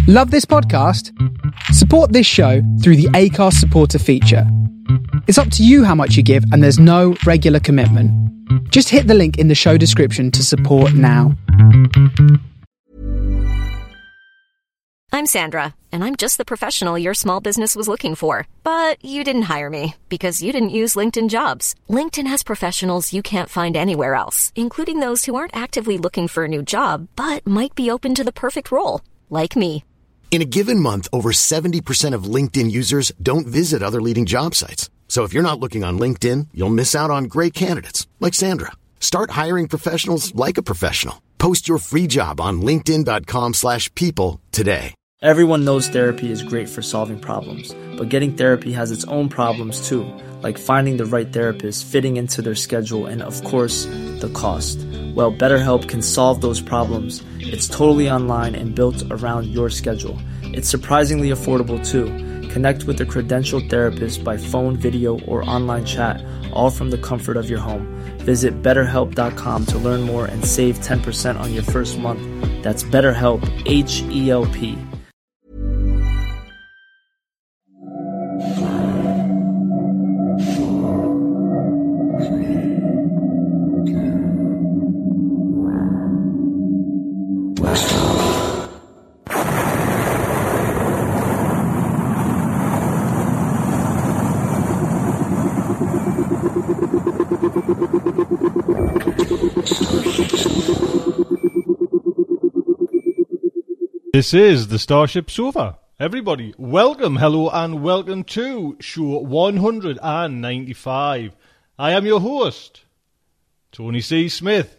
Love this podcast? Support this show through the Acast supporter feature. It's up to you how much you give, and there's no regular commitment. Just hit the link in the show description to support now. I'm Sandra, and I'm just the professional your small business was looking for. But you didn't hire me because you didn't use LinkedIn Jobs. LinkedIn has professionals you can't find anywhere else, including those who aren't actively looking for a new job, but might be open to the perfect role, like me. In a given month, over 70% of LinkedIn users don't visit other leading job sites. So if you're not looking on LinkedIn, you'll miss out on great candidates like Sandra. Start hiring professionals like a professional. Post your free job on linkedin.com/people today. Everyone knows therapy is great for solving problems, but getting therapy has its own problems too, like finding the right therapist, fitting into their schedule, and of course, the cost. Well, BetterHelp can solve those problems. It's totally online and built around your schedule. It's surprisingly affordable too. Connect with a credentialed therapist by phone, video, or online chat, all from the comfort of your home. Visit BetterHelp.com to learn more and save 10% on your first month. That's BetterHelp, H-E-L-P. This is the Starship Sofa. Everybody, welcome, hello, and welcome to show 195. I am your host, Tony C. Smith.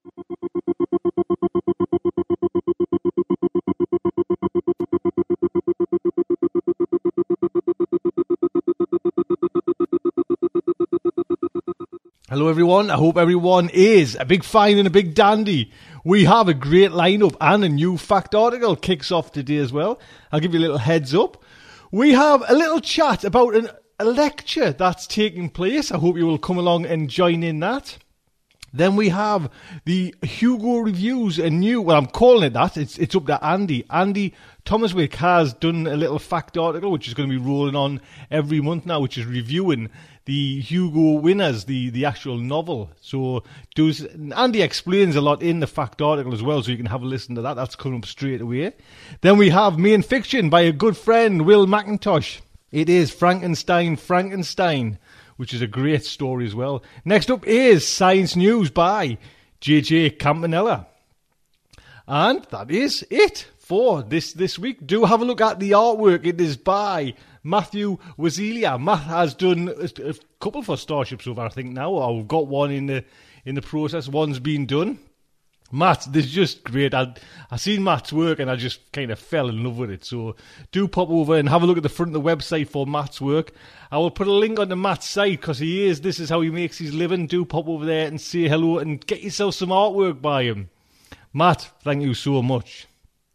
Hello everyone, I hope everyone is a big fine and a big dandy. We have a great lineup and a new fact article kicks off today as well. I'll give you a little heads up. We have a little chat about a lecture that's taking place. I hope you will come along and join in that. Then we have the Hugo Reviews, I'm calling it that, it's up to Andy. Andy Thomaswick has done a little fact article, which is going to be rolling on every month now, which is reviewing the Hugo winners, the actual novel. So Andy explains a lot in the fact article as well, so you can have a listen to that. That's coming up straight away. Then we have Main Fiction by a good friend, Will McIntosh. It is Frankenstein, which is a great story as well. Next up is Science News by JJ Campanella. And that is it for this week. Do have a look at the artwork. It is by Matthew Wazilia. Matt has done a couple for Starship so far, I think now. Or we've got one in the process. One's been done. Matt, this is just great. I seen Matt's work and I just kind of fell in love with it. So do pop over and have a look at the front of the website for Matt's work. I will put a link on the Matt's site because this is how he makes his living. Do pop over there and say hello and get yourself some artwork by him. Matt, thank you so much.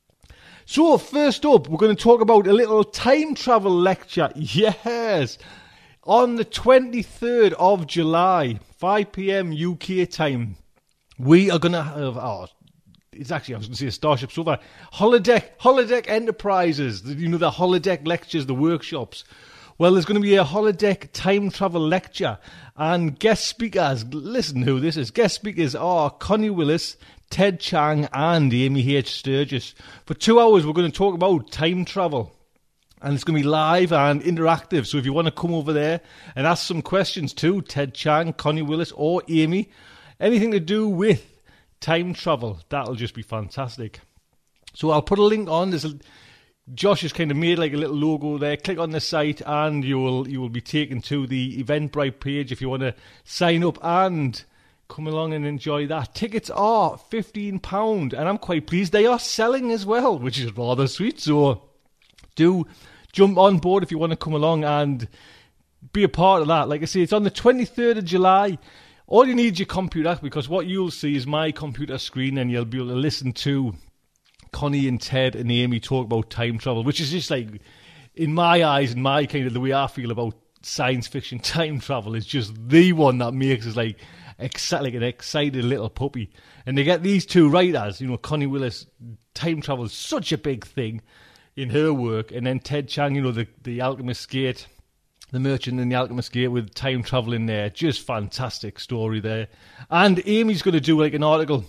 So first up, we're going to talk about a little time travel lecture. Yes! On the 23rd of July, 5 p.m. UK time. We are going to have, I was going to say a Starship Sofa, Holodeck Enterprises, the holodeck lectures, the workshops. Well, there's going to be a holodeck time travel lecture, and guest speakers, listen who this is, guest speakers are Connie Willis, Ted Chiang and Amy H. Sturgis. For 2 hours, we're going to talk about time travel. And it's going to be live and interactive, so if you want to come over there and ask some questions to Ted Chiang, Connie Willis or Amy, anything to do with time travel, that'll just be fantastic. So I'll put a link on. Josh has kind of made like a little logo there. Click on the site and you will be taken to the Eventbrite page if you want to sign up and come along and enjoy that. Tickets are £15 and I'm quite pleased they are selling as well, which is rather sweet. So do jump on board if you want to come along and be a part of that. Like I say, it's on the 23rd of July. All you need is your computer, because what you'll see is my computer screen and you'll be able to listen to Connie and Ted and Amy talk about time travel, which is just like, in my eyes and my kind of the way I feel about science fiction time travel, is just the one that makes us like an excited little puppy. And they get these two writers, Connie Willis, time travel is such a big thing. in her work, and then Ted Chiang, the Alchemist Gate, the merchant in the Alchemist Gate with time travel in there. Just fantastic story there. And Amy's going to do like an article,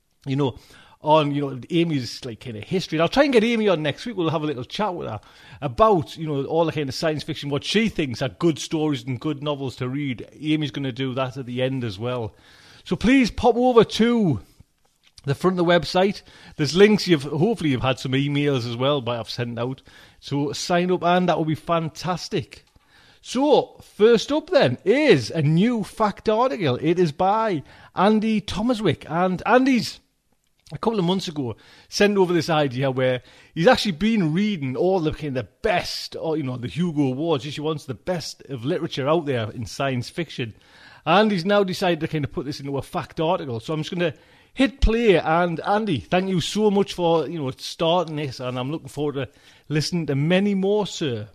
on, Amy's like kind of history. And I'll try and get Amy on next week. We'll have a little chat with her about, all the kind of science fiction, what she thinks are good stories and good novels to read. Amy's going to do that at the end as well. So please pop over to the front of the website. There's links. Hopefully you've had some emails as well, but I've sent out. So sign up, and that will be fantastic. So, first up then is a new fact article. It is by Andy Thomaswick, and Andy's a couple of months ago sent over this idea where he's actually been reading all the kind of the best, or the Hugo Awards. He wants the best of literature out there in science fiction, and he's now decided to kind of put this into a fact article. So I'm just going to hit play. And Andy, thank you so much for starting this, and I'm looking forward to listening to many more, sir.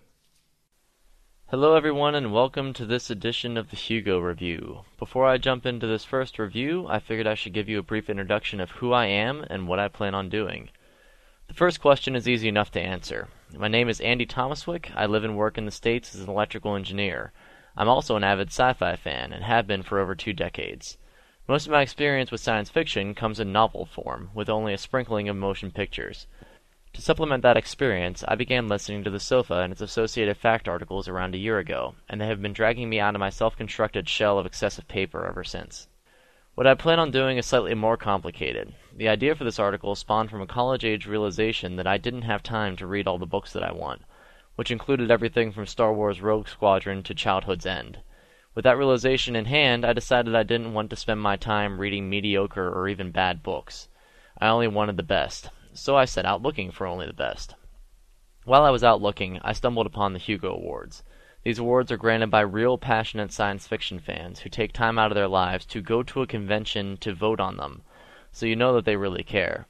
Hello everyone, and welcome to this edition of the Hugo Review. Before I jump into this first review, I figured I should give you a brief introduction of who I am and what I plan on doing. The first question is easy enough to answer. My name is Andy Thomaswick. I live and work in the States as an electrical engineer. I'm also an avid sci-fi fan, and have been for over 2 decades. Most of my experience with science fiction comes in novel form, with only a sprinkling of motion pictures. To supplement that experience, I began listening to The Sofa and its associated fact articles around a year ago, and they have been dragging me out of my self-constructed shell of excessive paper ever since. What I plan on doing is slightly more complicated. The idea for this article spawned from a college-age realization that I didn't have time to read all the books that I want, which included everything from Star Wars Rogue Squadron to Childhood's End. With that realization in hand, I decided I didn't want to spend my time reading mediocre or even bad books. I only wanted the best. So I set out looking for only the best. While I was out looking, I stumbled upon the Hugo Awards. These awards are granted by real passionate science fiction fans who take time out of their lives to go to a convention to vote on them, so you know that they really care.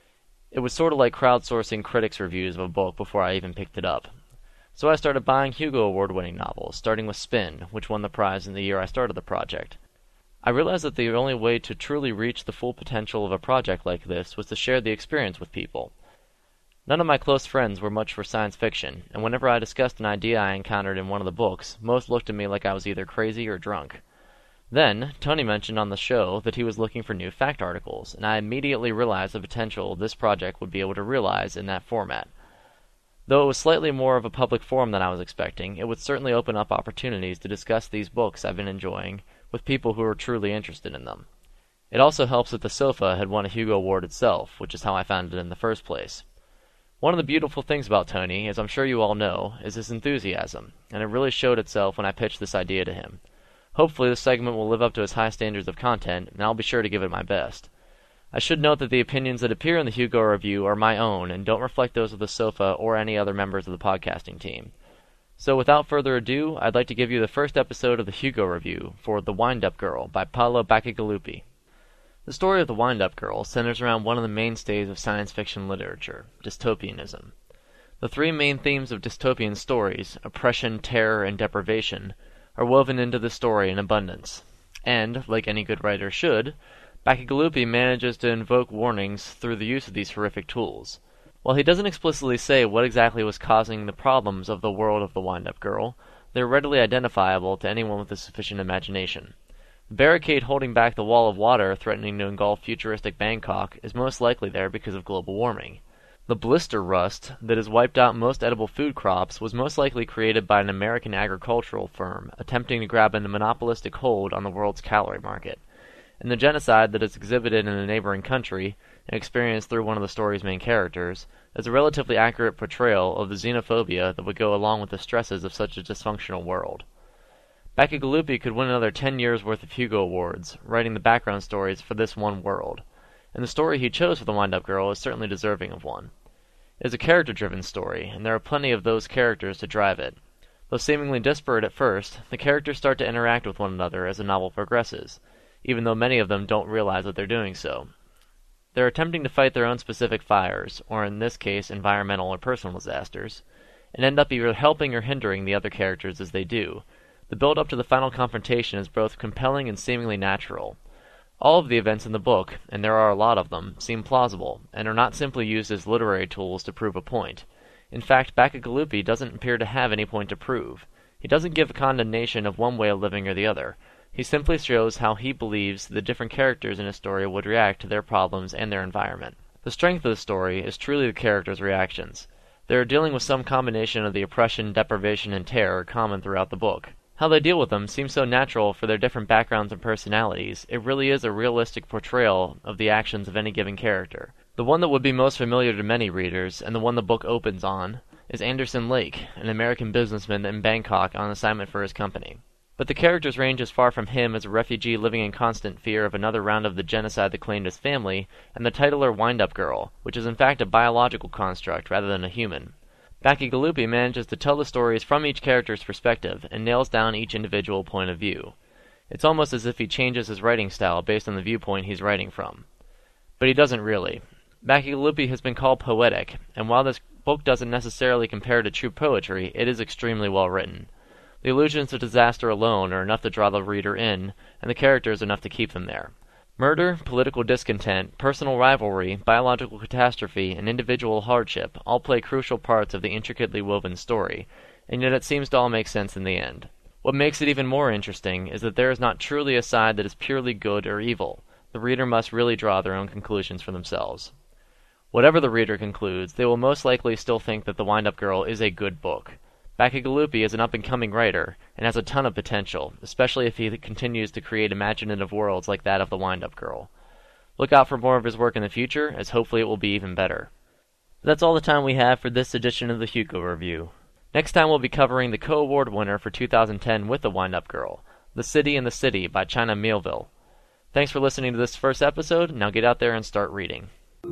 It was sort of like crowdsourcing critics' reviews of a book before I even picked it up. So I started buying Hugo Award-winning novels, starting with Spin, which won the prize in the year I started the project. I realized that the only way to truly reach the full potential of a project like this was to share the experience with people. None of my close friends were much for science fiction, and whenever I discussed an idea I encountered in one of the books, most looked at me like I was either crazy or drunk. Then, Tony mentioned on the show that he was looking for new fact articles, and I immediately realized the potential this project would be able to realize in that format. Though it was slightly more of a public forum than I was expecting, it would certainly open up opportunities to discuss these books I've been enjoying with people who are truly interested in them. It also helps that The Sofa had won a Hugo Award itself, which is how I found it in the first place. One of the beautiful things about Tony, as I'm sure you all know, is his enthusiasm, and it really showed itself when I pitched this idea to him. Hopefully this segment will live up to his high standards of content, and I'll be sure to give it my best. I should note that the opinions that appear in the Hugo Review are my own and don't reflect those of The Sofa or any other members of the podcasting team. So without further ado, I'd like to give you the first episode of the Hugo Review for The Wind-Up Girl by Paolo Bacigalupi. The story of The Wind-Up Girl centers around one of the mainstays of science fiction literature, dystopianism. The 3 main themes of dystopian stories, oppression, terror, and deprivation, are woven into the story in abundance. And, like any good writer should, Bacigalupi manages to invoke warnings through the use of these horrific tools. While he doesn't explicitly say what exactly was causing the problems of the world of the Wind-Up Girl, they are readily identifiable to anyone with a sufficient imagination. The barricade holding back the wall of water threatening to engulf futuristic Bangkok is most likely there because of global warming. The blister rust that has wiped out most edible food crops was most likely created by an American agricultural firm attempting to grab a monopolistic hold on the world's calorie market. And the genocide that is exhibited in a neighboring country, and experienced through one of the story's main characters, is a relatively accurate portrayal of the xenophobia that would go along with the stresses of such a dysfunctional world. Bacigalupi could win another 10 years' worth of Hugo Awards, writing the background stories for this one world, and the story he chose for The Wind-Up Girl is certainly deserving of one. It is a character-driven story, and there are plenty of those characters to drive it. Though seemingly disparate at first, the characters start to interact with one another as the novel progresses, even though many of them don't realize that they're doing so. They're attempting to fight their own specific fires, or in this case environmental or personal disasters, and end up either helping or hindering the other characters as they do. The build-up to the final confrontation is both compelling and seemingly natural. All of the events in the book, and there are a lot of them, seem plausible, and are not simply used as literary tools to prove a point. In fact, Bacigalupi doesn't appear to have any point to prove. He doesn't give a condemnation of one way of living or the other. He simply shows how he believes the different characters in a story would react to their problems and their environment. The strength of the story is truly the characters' reactions. They are dealing with some combination of the oppression, deprivation, and terror common throughout the book. How they deal with them seems so natural for their different backgrounds and personalities. It really is a realistic portrayal of the actions of any given character. The one that would be most familiar to many readers, and the one the book opens on, is Anderson Lake, an American businessman in Bangkok on assignment for his company. But the characters range as far from him as a refugee living in constant fear of another round of the genocide that claimed his family, and the titular wind-up girl, which is in fact a biological construct rather than a human. Bacigalupi manages to tell the stories from each character's perspective, and nails down each individual point of view. It's almost as if he changes his writing style based on the viewpoint he's writing from. But he doesn't really. Bacigalupi has been called poetic, and while this book doesn't necessarily compare to true poetry, it is extremely well written. The allusions to disaster alone are enough to draw the reader in, and the characters enough to keep them there. Murder, political discontent, personal rivalry, biological catastrophe, and individual hardship all play crucial parts of the intricately woven story, and yet it seems to all make sense in the end. What makes it even more interesting is that there is not truly a side that is purely good or evil. The reader must really draw their own conclusions for themselves. Whatever the reader concludes, they will most likely still think that The Wind-Up Girl is a good book. Bacigalupi is an up-and-coming writer, and has a ton of potential, especially if he continues to create imaginative worlds like that of The Wind-Up Girl. Look out for more of his work in the future, as hopefully it will be even better. That's all the time we have for this edition of the Hugo Review. Next time we'll be covering the co-award winner for 2010 with The Wind-Up Girl, The City in the City by China Miéville. Thanks for listening to this first episode. Now get out there and start reading.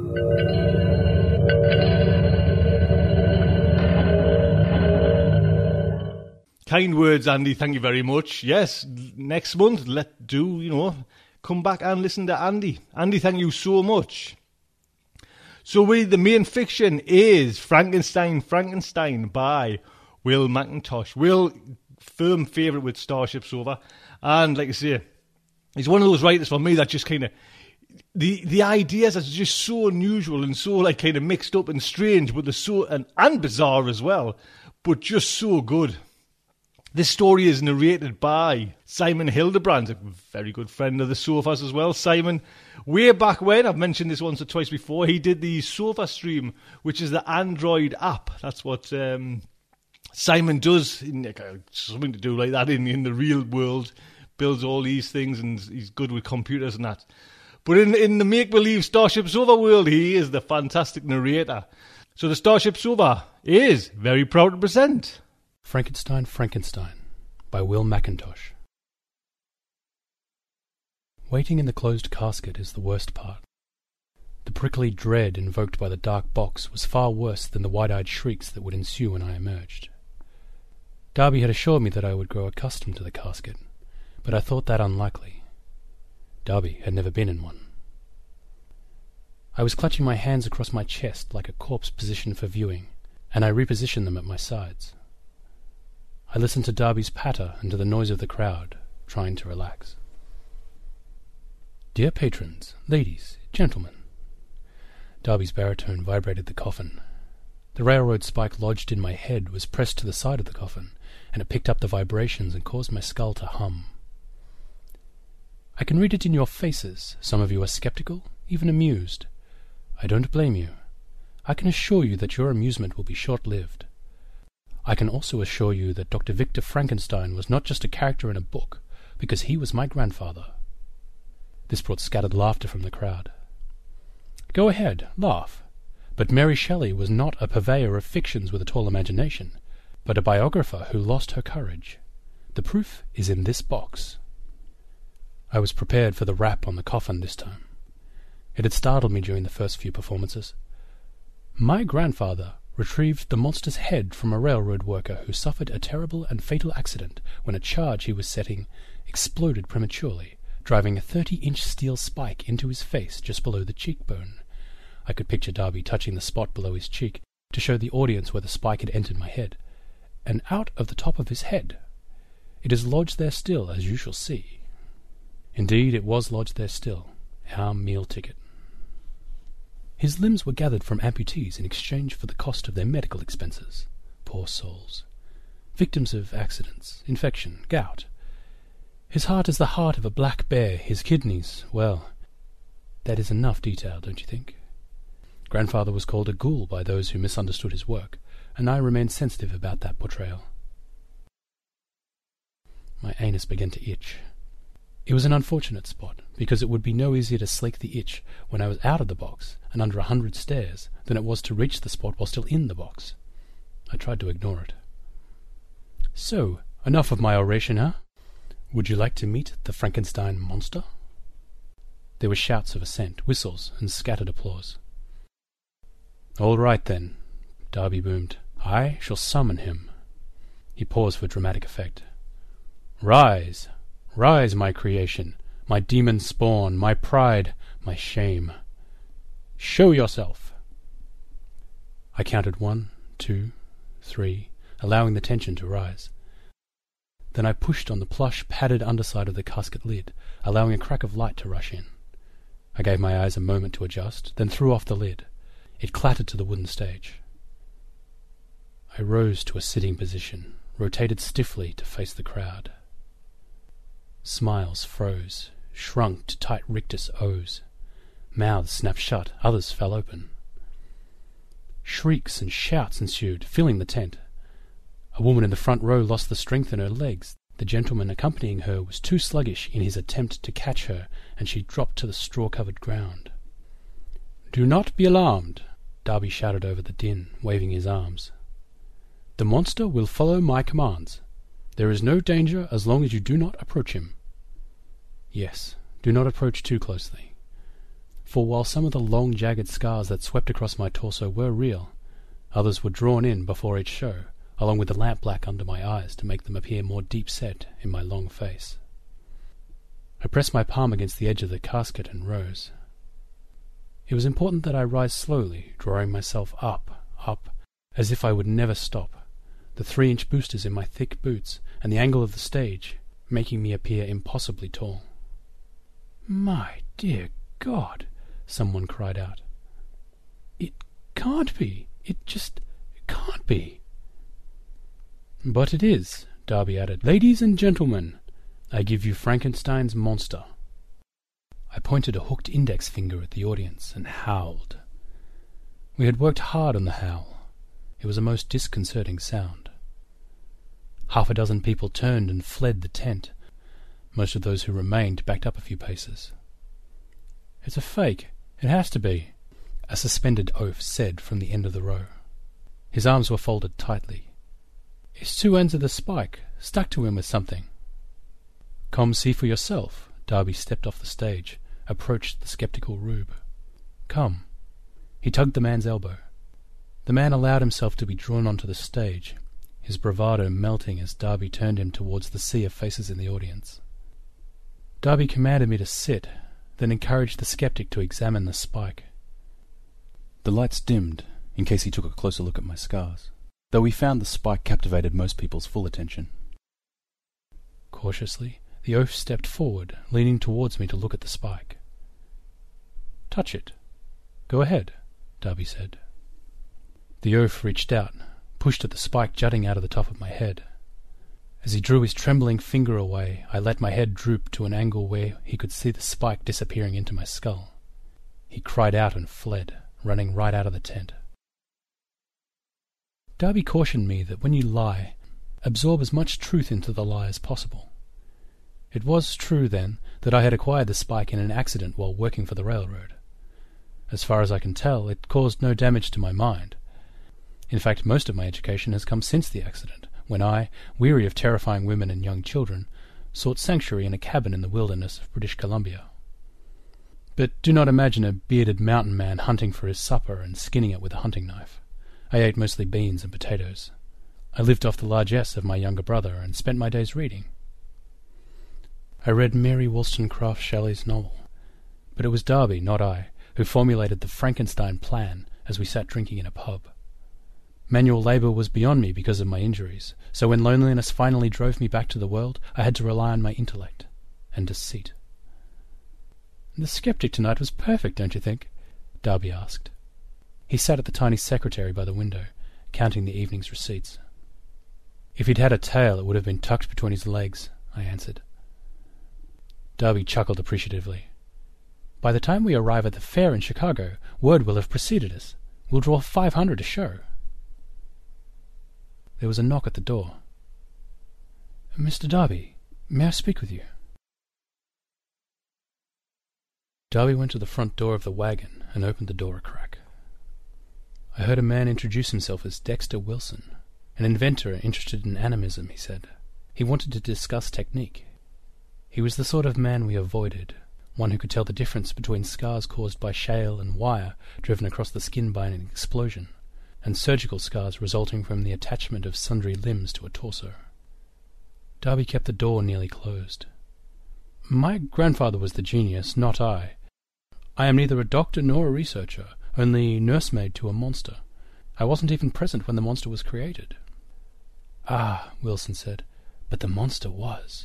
Kind words, Andy. Thank you very much. Yes, next month, come back and listen to Andy. Andy, thank you so much. So the main fiction is Frankenstein by Will McIntosh. Will, firm favourite with Starship Sofa. And like I say, he's one of those writers for me that just kind of, the ideas are just so unusual and so like kind of mixed up and strange, but they're so, and bizarre as well, but just so good. This story is narrated by Simon Hildebrand, a very good friend of the Sofas as well. Simon, way back when, I've mentioned this once or twice before, he did the Sofa Stream, which is the Android app. That's what Simon does, something to do like that in the real world, builds all these things, and he's good with computers and that. But in the make-believe Starship Sofa world, he is the fantastic narrator. So the Starship Sofa is very proud to present Frankenstein by Will McIntosh. Waiting in the closed casket is the worst part. The prickly dread invoked by the dark box was far worse than the wide-eyed shrieks that would ensue when I emerged. Darby had assured me that I would grow accustomed to the casket, but I thought that unlikely. Darby had never been in one. I was clutching my hands across my chest like a corpse positioned for viewing, and I repositioned them at my sides. I listened to Darby's patter and to the noise of the crowd, trying to relax. Dear patrons, ladies, gentlemen. Darby's baritone vibrated the coffin. The railroad spike lodged in my head was pressed to the side of the coffin, and it picked up the vibrations and caused my skull to hum. I can read it in your faces. Some of you are skeptical, even amused. I don't blame you. I can assure you that your amusement will be short-lived. I can also assure you that Dr. Victor Frankenstein was not just a character in a book, because he was my grandfather. This brought scattered laughter from the crowd. Go ahead, laugh. But Mary Shelley was not a purveyor of fictions with a tall imagination, but a biographer who lost her courage. The proof is in this box. I was prepared for the rap on the coffin this time. It had startled me during the first few performances. My grandfather retrieved the monster's head from a railroad worker who suffered a terrible and fatal accident when a charge he was setting exploded prematurely, driving a 30-inch steel spike into his face just below the cheekbone. I could picture Darby touching the spot below his cheek to show the audience where the spike had entered my head, and out of the top of his head. It is lodged there still, as you shall see. Indeed, it was lodged there still, our meal ticket. His limbs were gathered from amputees in exchange for the cost of their medical expenses. Poor souls. Victims of accidents, infection, gout. His heart is the heart of a black bear. His kidneys, well, that is enough detail, don't you think? Grandfather was called a ghoul by those who misunderstood his work, and I remained sensitive about that portrayal. My anus began to itch. It was an unfortunate spot, because it would be no easier to slake the itch when I was out of the box and under 100 stairs than it was to reach the spot while still in the box. I tried to ignore it. So, enough of my oration, huh? Would you like to meet the Frankenstein monster? There were shouts of assent, whistles, and scattered applause. All right, then, Darby boomed. I shall summon him. He paused for dramatic effect. Rise! Rise, my creation, my demon spawn, my pride, my shame. Show yourself! I counted 1, 2, 3, allowing the tension to rise. Then I pushed on the plush, padded underside of the casket lid, allowing a crack of light to rush in. I gave my eyes a moment to adjust, then threw off the lid. It clattered to the wooden stage. I rose to a sitting position, rotated stiffly to face the crowd. Smiles froze, shrunk to tight rictus O's. Mouths snapped shut, others fell open. Shrieks and shouts ensued, filling the tent. A woman in the front row lost the strength in her legs. The gentleman accompanying her was too sluggish in his attempt to catch her, and she dropped to the straw-covered ground. "Do not be alarmed," Darby shouted over the din, waving his arms. "The monster will follow my commands. There is no danger as long as you do not approach him." Yes, do not approach too closely. For while some of the long jagged scars that swept across my torso were real, others were drawn in before each show, along with the lamp-black under my eyes to make them appear more deep-set in my long face. I pressed my palm against the edge of the casket and rose. It was important that I rise slowly, drawing myself up, as if I would never stop, the 3-inch boosters in my thick boots and the angle of the stage making me appear impossibly tall. "My dear God!" someone cried out. "It can't be! It just can't be!" "But it is," Darby added. "Ladies and gentlemen, I give you Frankenstein's monster." I pointed a hooked index finger at the audience and howled. We had worked hard on the howl. It was a most disconcerting sound. 6 people turned and fled the tent. Most of those who remained backed up a few paces. "It's a fake. It has to be," a suspended oaf said from the end of the row. His arms were folded tightly. "It's 2 ends of the spike, stuck to him with something." "Come see for yourself." Darby stepped off the stage, approached the sceptical Rube. "Come." He tugged the man's elbow. The man allowed himself to be drawn onto the stage, his bravado melting as Darby turned him towards the sea of faces in the audience. Darby commanded me to sit, then encouraged the skeptic to examine the spike. The lights dimmed, in case he took a closer look at my scars, though we found the spike captivated most people's full attention. Cautiously, the oaf stepped forward, leaning towards me to look at the spike. "Touch it. Go ahead," Darby said. The oaf reached out, pushed at the spike jutting out of the top of my head. As he drew his trembling finger away, I let my head droop to an angle where he could see the spike disappearing into my skull. He cried out and fled, running right out of the tent. Darby cautioned me that when you lie, absorb as much truth into the lie as possible. It was true, then, that I had acquired the spike in an accident while working for the railroad. As far as I can tell, it caused no damage to my mind. In fact, most of my education has come since the accident, when I, weary of terrifying women and young children, sought sanctuary in a cabin in the wilderness of British Columbia. But do not imagine a bearded mountain man hunting for his supper and skinning it with a hunting knife. I ate mostly beans and potatoes. I lived off the largesse of my younger brother and spent my days reading. I read Mary Wollstonecraft Shelley's novel, but it was Darby, not I, who formulated the Frankenstein plan as we sat drinking in a pub. Manual labour was beyond me because of my injuries, so when loneliness finally drove me back to the world, I had to rely on my intellect and deceit. "The skeptic tonight was perfect, don't you think?" Darby asked. He sat at the tiny secretary by the window, counting the evening's receipts. "If he'd had a tail, it would have been tucked between his legs," I answered. Darby chuckled appreciatively. "By the time we arrive at the fair in Chicago, word will have preceded us. We'll draw 500 a show." There was a knock at the door. "Mr. Darby, may I speak with you?" Darby went to the front door of the wagon and opened the door a crack. I heard a man introduce himself as Dexter Wilson, an inventor interested in animism, he said. He wanted to discuss technique. He was the sort of man we avoided, one who could tell the difference between scars caused by shale and wire driven across the skin by an explosion, and surgical scars resulting from the attachment of sundry limbs to a torso. Darby kept the door nearly closed. "My grandfather was the genius, not I. I am neither a doctor nor a researcher, only nursemaid to a monster. I wasn't even present when the monster was created." "Ah," Wilson said, "but the monster was."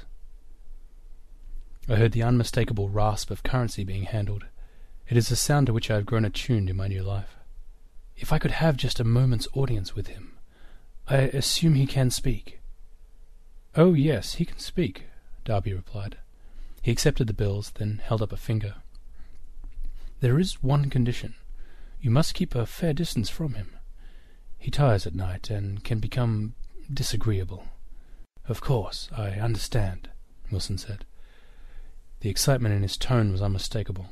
I heard the unmistakable rasp of currency being handled. It is a sound to which I have grown attuned in my new life. "If I could have just a moment's audience with him. I assume he can speak." "Oh, yes, he can speak," Darby replied. He accepted the bills, then held up a finger. "There is one condition. You must keep a fair distance from him. He tires at night and can become disagreeable." "Of course, I understand," Wilson said. The excitement in his tone was unmistakable.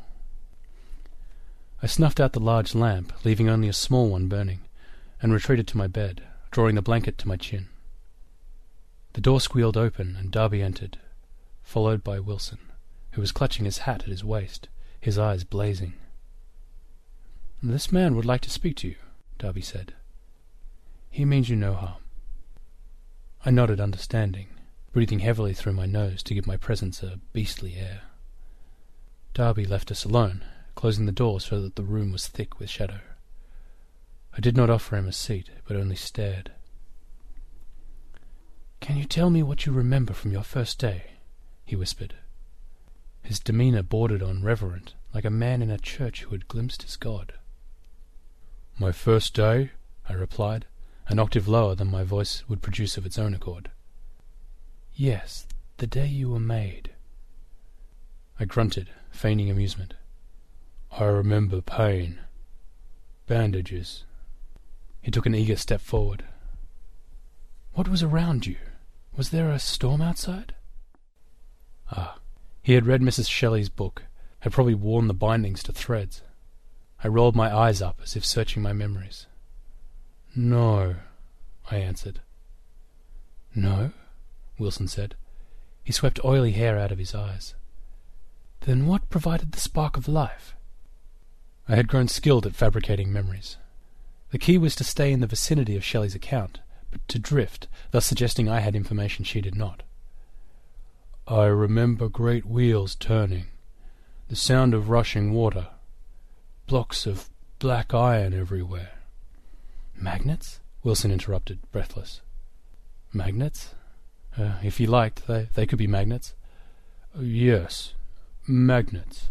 I snuffed out the large lamp, leaving only a small one burning, and retreated to my bed, drawing the blanket to my chin. The door squealed open, and Darby entered, followed by Wilson, who was clutching his hat at his waist, his eyes blazing. "This man would like to speak to you," Darby said. "He means you no harm." I nodded understanding, breathing heavily through my nose to give my presence a beastly air. Darby left us alone, closing the door so that the room was thick with shadow. I did not offer him a seat, but only stared. "Can you tell me what you remember from your first day?" he whispered. His demeanour bordered on reverent, like a man in a church who had glimpsed his God. "My first day," I replied, an octave lower than my voice would produce of its own accord. "Yes, the day you were made." I grunted, feigning amusement. "I remember pain. Bandages." He took an eager step forward. "What was around you? Was there a storm outside?" Ah, he had read Mrs. Shelley's book, had probably worn the bindings to threads. I rolled my eyes up as if searching my memories. "No," I answered. "No?" Wilson said. He swept oily hair out of his eyes. "Then what provided the spark of life?" I had grown skilled at fabricating memories. The key was to stay in the vicinity of Shelley's account, but to drift, thus suggesting I had information she did not. "I remember great wheels turning, the sound of rushing water, blocks of black iron everywhere." "Magnets?" Wilson interrupted, breathless. "Magnets? If you liked, they could be magnets." "Yes, magnets."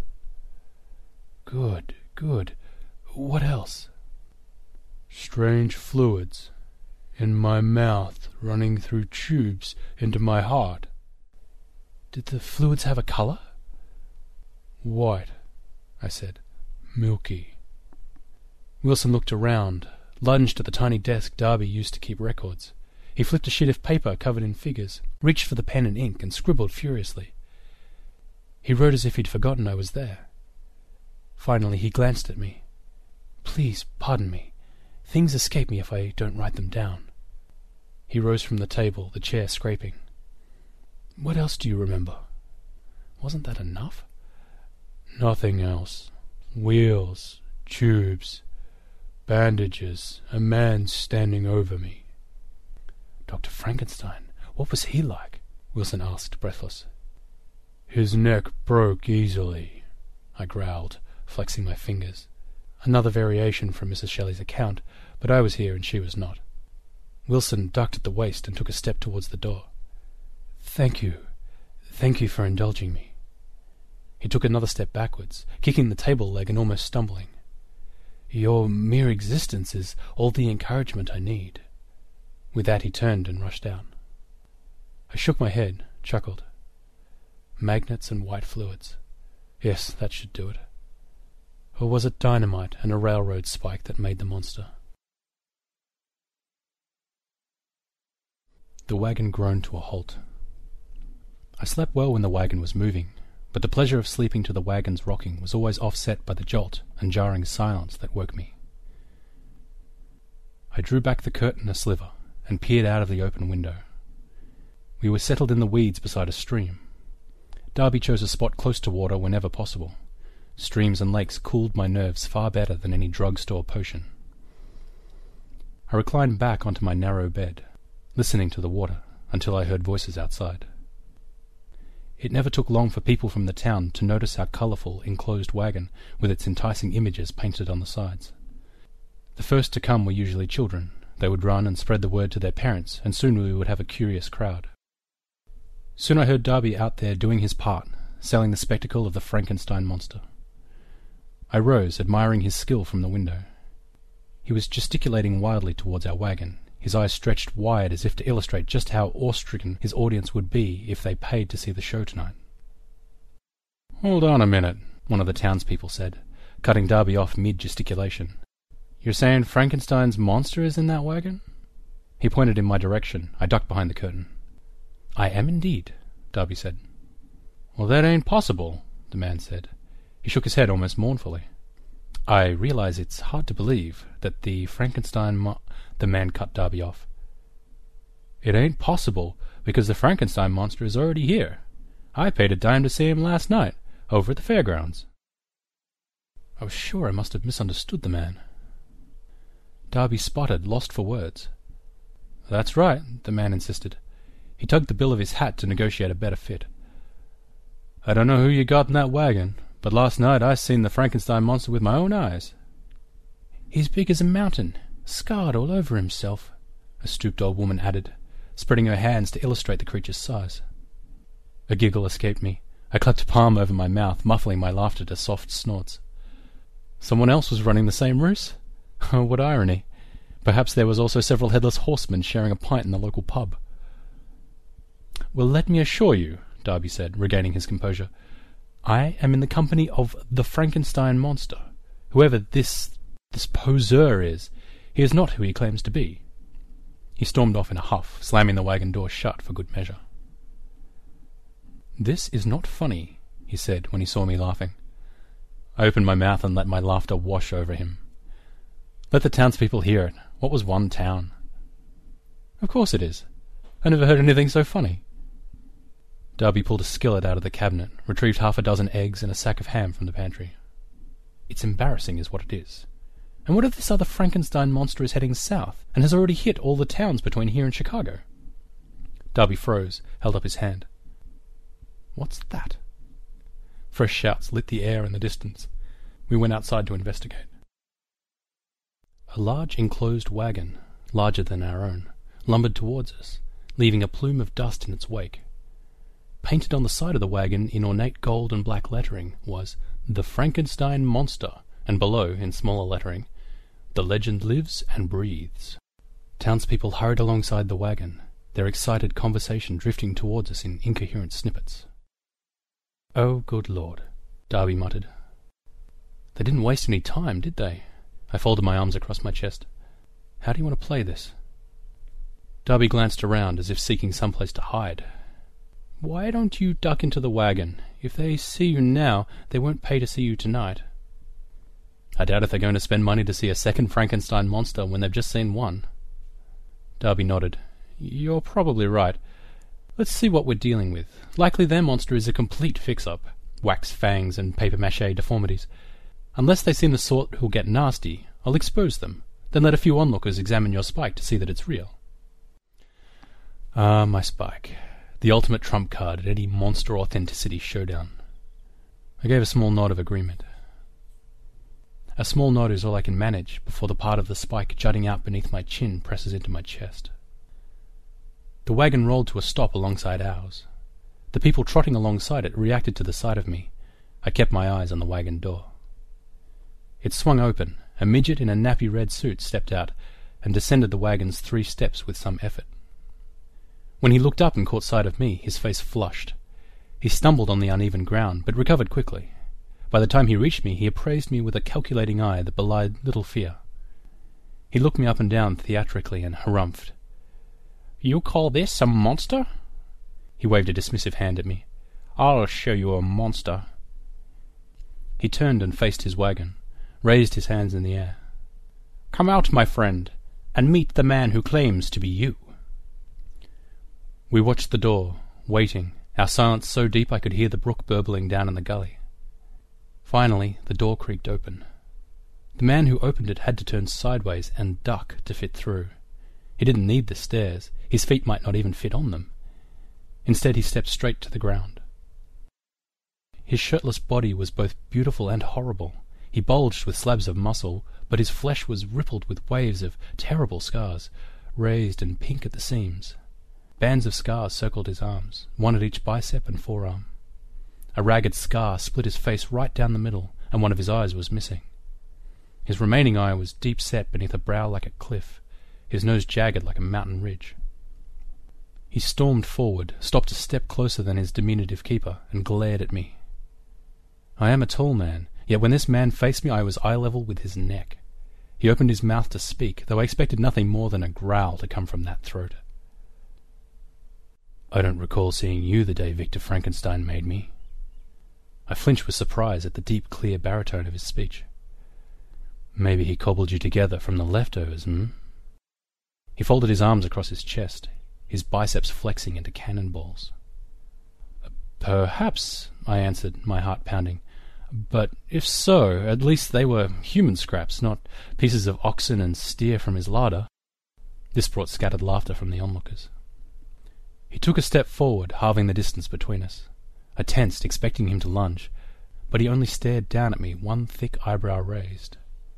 Good, good. What else?" "Strange fluids in my mouth running through tubes into my heart." "Did the fluids have a colour?" "White," I said. "Milky." Wilson looked around, lunged at the tiny desk Darby used to keep records. He flipped a sheet of paper covered in figures, reached for the pen and ink, and scribbled furiously. He wrote as if he'd forgotten I was there. Finally he glanced at me. "Please, pardon me. Things escape me if I don't write them down." He rose from the table, the chair scraping. "What else do you remember? Wasn't that enough?" "Nothing else. Wheels, tubes, bandages, a man standing over me." "Dr. Frankenstein, what was he like?" Wilson asked, breathless. "His neck broke easily," I growled, flexing my fingers. Another variation from Mrs. Shelley's account, but I was here and she was not. Wilson ducked at the waist and took a step towards the door. Thank you for indulging me." He took another step backwards, kicking the table leg and almost stumbling. Your mere existence is all the encouragement I need." With that he turned and rushed out. I shook my head, chuckled. Magnets and white fluids. Yes, that should do it. Or was it dynamite and a railroad spike that made the monster? The wagon groaned to a halt. I slept well when the wagon was moving, but the pleasure of sleeping to the wagon's rocking was always offset by the jolt and jarring silence that woke me. I drew back the curtain a sliver and peered out of the open window. We were settled in the weeds beside a stream. Darby chose a spot close to water whenever possible. Streams and lakes cooled my nerves far better than any drugstore potion. I reclined back onto my narrow bed, listening to the water until I heard voices outside. It never took long for people from the town to notice our colourful, enclosed wagon with its enticing images painted on the sides. The first to come were usually children. They would run and spread the word to their parents, and soon we would have a curious crowd. Soon I heard Darby out there doing his part, selling the spectacle of the Frankenstein monster. I rose, admiring his skill from the window. He was gesticulating wildly towards our wagon, his eyes stretched wide as if to illustrate just how awe-stricken his audience would be if they paid to see the show tonight. "Hold on a minute," one of the townspeople said, cutting Darby off mid-gesticulation. "You're saying Frankenstein's monster is in that wagon?" He pointed in my direction. I ducked behind the curtain. "I am indeed," Darby said. "Well, that ain't possible," the man said. He shook his head almost mournfully. "I realize it's hard to believe that the Frankenstein The man cut Darby off. "It ain't possible, because the Frankenstein monster is already here. I paid a dime to see him last night, over at the fairgrounds." I was sure I must have misunderstood the man. Darby spotted, lost for words. "That's right," the man insisted. He tugged the bill of his hat to negotiate a better fit. "I don't know who you got in that wagon, but last night I seen the Frankenstein monster with my own eyes." "He's big as a mountain, scarred all over himself," a stooped old woman added, spreading her hands to illustrate the creature's size. A giggle escaped me. I clapped a palm over my mouth, muffling my laughter to soft snorts. Someone else was running the same ruse? Oh, what irony. Perhaps there was also several headless horsemen sharing a pint in the local pub. "Well, let me assure you," Darby said, regaining his composure, "I am in the company of the Frankenstein monster. Whoever this poseur is, he is not who he claims to be." He stormed off in a huff, slamming the wagon door shut for good measure. "This is not funny," he said when he saw me laughing. I opened my mouth and let my laughter wash over him. Let the townspeople hear it. What was one town? "Of course it is. I never heard anything so funny." Darby pulled a skillet out of the cabinet, retrieved 6 eggs and a sack of ham from the pantry. "It's embarrassing is what it is. And what if this other Frankenstein monster is heading south, and has already hit all the towns between here and Chicago?" Darby froze, held up his hand. "What's that?" Fresh shouts lit the air in the distance. We went outside to investigate. A large enclosed wagon, larger than our own, lumbered towards us, leaving a plume of dust in its wake. Painted on the side of the wagon in ornate gold and black lettering was "The Frankenstein Monster," and below, in smaller lettering, "The legend lives and breathes." Townspeople hurried alongside the wagon, their excited conversation drifting towards us in incoherent snippets. "Oh, good Lord," Darby muttered. "They didn't waste any time, did they?" I folded my arms across my chest. "How do you want to play this?" Darby glanced around as if seeking some place to hide. "Why don't you duck into the wagon? If they see you now, they won't pay to see you tonight." "I doubt if they're going to spend money to see a second Frankenstein monster when they've just seen one." Darby nodded. "You're probably right. Let's see what we're dealing with. Likely their monster is a complete fix-up. Wax fangs and papier-mâché deformities. Unless they seem the sort who'll get nasty, I'll expose them. Then let a few onlookers examine your spike to see that it's real." Ah, my spike. The ultimate trump card at any monster authenticity showdown. I gave a small nod of agreement. A small nod is all I can manage before the part of the spike jutting out beneath my chin presses into my chest. The wagon rolled to a stop alongside ours. The people trotting alongside it reacted to the sight of me. I kept my eyes on the wagon door. It swung open, a midget in a nappy red suit stepped out and descended the wagon's 3 steps with some effort. When he looked up and caught sight of me, his face flushed. He stumbled on the uneven ground, but recovered quickly. By the time he reached me, he appraised me with a calculating eye that belied little fear. He looked me up and down theatrically and harumphed. "You call this a monster?" He waved a dismissive hand at me. "I'll show you a monster." He turned and faced his wagon, raised his hands in the air. "Come out, my friend, and meet the man who claims to be you." We watched the door, waiting, our silence so deep I could hear the brook burbling down in the gully. Finally, the door creaked open. The man who opened it had to turn sideways and duck to fit through. He didn't need the stairs. His feet might not even fit on them. Instead, he stepped straight to the ground. His shirtless body was both beautiful and horrible. He bulged with slabs of muscle, but his flesh was rippled with waves of terrible scars, raised and pink at the seams. Bands of scars circled his arms, one at each bicep and forearm. A ragged scar split his face right down the middle, and one of his eyes was missing. His remaining eye was deep set beneath a brow like a cliff, his nose jagged like a mountain ridge. He stormed forward, stopped a step closer than his diminutive keeper, and glared at me. I am a tall man, yet when this man faced me I was eye-level with his neck. He opened his mouth to speak, though I expected nothing more than a growl to come from that throat. "I don't recall seeing you the day Victor Frankenstein made me." I flinched with surprise at the deep, clear baritone of his speech. "Maybe he cobbled you together from the leftovers, He folded his arms across his chest, his biceps flexing into cannonballs. "Perhaps," I answered, my heart pounding. "But if so, at least they were human scraps, not pieces of oxen and steer from his larder." This brought scattered laughter from the onlookers. He took a step forward, halving the distance between us. I tensed, expecting him to lunge, but he only stared down at me, one thick eyebrow raised.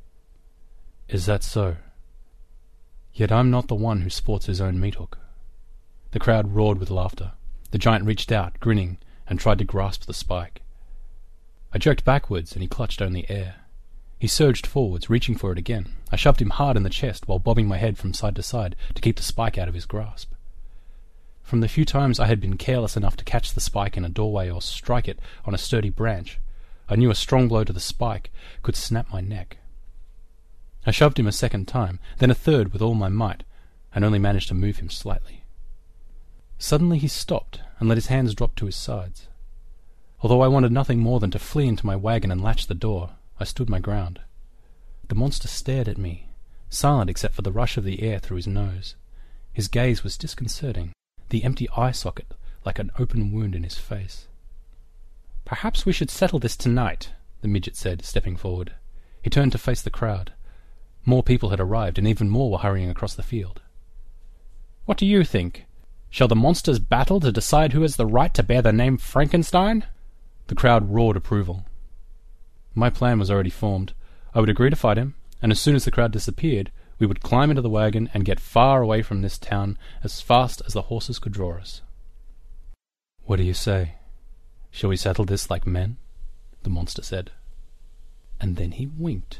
"Is that so? Yet I'm not the one who sports his own meat-hook." The crowd roared with laughter. The giant reached out, grinning, and tried to grasp the spike. I jerked backwards, and he clutched only air. He surged forwards, reaching for it again. I shoved him hard in the chest while bobbing my head from side to side to keep the spike out of his grasp. From the few times I had been careless enough to catch the spike in a doorway or strike it on a sturdy branch, I knew a strong blow to the spike could snap my neck. I shoved him a second time, then a third with all my might, and only managed to move him slightly. Suddenly he stopped and let his hands drop to his sides. Although I wanted nothing more than to flee into my wagon and latch the door, I stood my ground. The monster stared at me, silent except for the rush of the air through his nose. His gaze was disconcerting, the empty eye socket like an open wound in his face. "Perhaps we should settle this tonight," the midget said, stepping forward. He turned to face the crowd. More people had arrived, and even more were hurrying across the field. "What do you think? Shall the monsters battle to decide who has the right to bear the name Frankenstein?" The crowd roared approval. My plan was already formed. I would agree to fight him, and as soon as the crowd disappeared, we would climb into the wagon and get far away from this town as fast as the horses could draw us. "What do you say? Shall we settle this like men?" the monster said. And then he winked.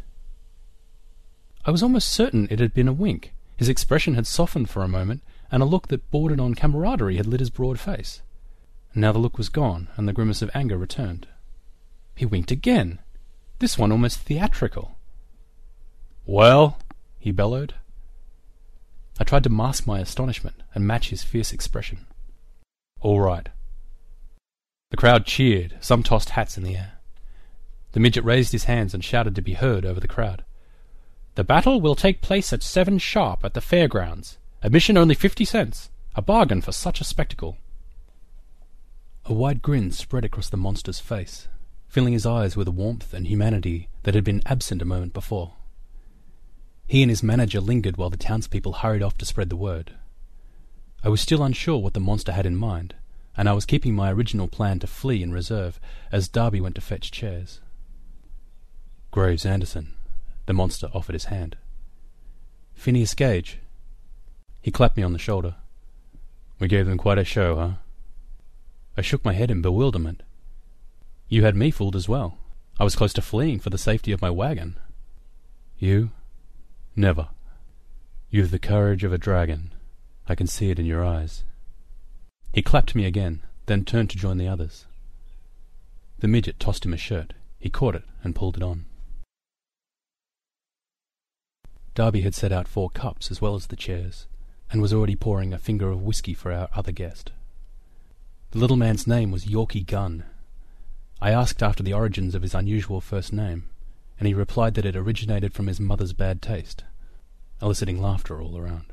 I was almost certain it had been a wink. His expression had softened for a moment, and a look that bordered on camaraderie had lit his broad face. Now the look was gone, and the grimace of anger returned. He winked again, this one almost theatrical. "Well?" he bellowed. I tried to mask my astonishment and match his fierce expression. "All right." The crowd cheered, some tossed hats in the air. The midget raised his hands and shouted to be heard over the crowd. "The battle will take place at 7 sharp at the fairgrounds. Admission only 50 cents. A bargain for such a spectacle." A wide grin spread across the monster's face, filling his eyes with a warmth and humanity that had been absent a moment before. He and his manager lingered while the townspeople hurried off to spread the word. I was still unsure what the monster had in mind, and I was keeping my original plan to flee in reserve as Darby went to fetch chairs. "Graves Anderson," the monster offered his hand. "Phineas Gage." He clapped me on the shoulder. "We gave them quite a show, huh?" I shook my head in bewilderment. "You had me fooled as well. I was close to fleeing for the safety of my wagon." You? Never. You've the courage of a dragon. I can see it in your eyes. He clapped me again, then turned to join the others. The midget tossed him a shirt. He caught it and pulled it on. Darby had set out 4 cups as well as the chairs, and was already pouring a finger of whisky for our other guest. The little man's name was Yorkie Gunn. I asked after the origins of his unusual first name, and he replied that it originated from his mother's bad taste, eliciting laughter all around.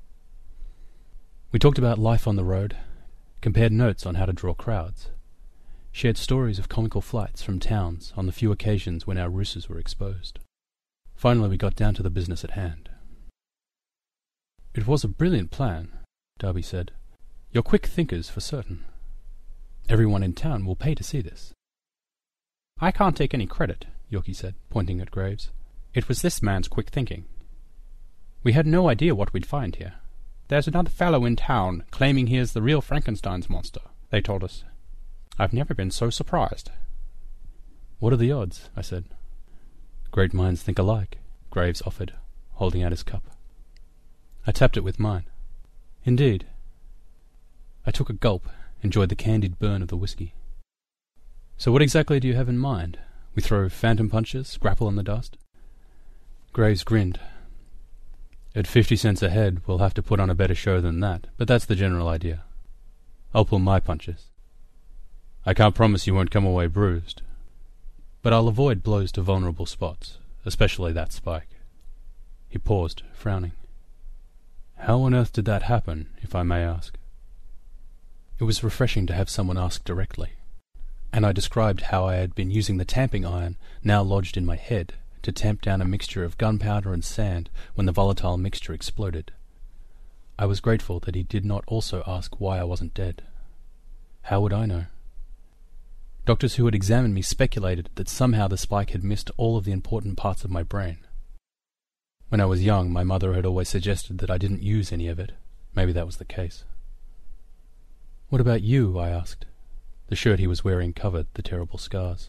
We talked about life on the road, compared notes on how to draw crowds, shared stories of comical flights from towns on the few occasions when our roosters were exposed. Finally we got down to the business at hand. "It was a brilliant plan," Darby said. "You're quick thinkers for certain. Everyone in town will pay to see this." "I can't take any credit," Yorkie said, pointing at Graves. "It was this man's quick thinking. We had no idea what we'd find here. There's another fellow in town claiming he is the real Frankenstein's monster, they told us. I've never been so surprised." "What are the odds?" I said. "Great minds think alike," Graves offered, holding out his cup. I tapped it with mine. Indeed. I took a gulp, enjoyed the candied burn of the whisky. "So what exactly do you have in mind? We throw phantom punches, grapple in the dust?" Graves grinned. "At 50 cents a head, we'll have to put on a better show than that, but that's the general idea. I'll pull my punches. I can't promise you won't come away bruised, but I'll avoid blows to vulnerable spots, especially that spike." He paused, frowning. "How on earth did that happen, if I may ask?" It was refreshing to have someone ask directly, and I described how I had been using the tamping iron now lodged in my head to tamp down a mixture of gunpowder and sand when the volatile mixture exploded. I was grateful that he did not also ask why I wasn't dead. How would I know? Doctors who had examined me speculated that somehow the spike had missed all of the important parts of my brain. When I was young, my mother had always suggested that I didn't use any of it. Maybe that was the case. "What about you?" I asked. The shirt he was wearing covered the terrible scars.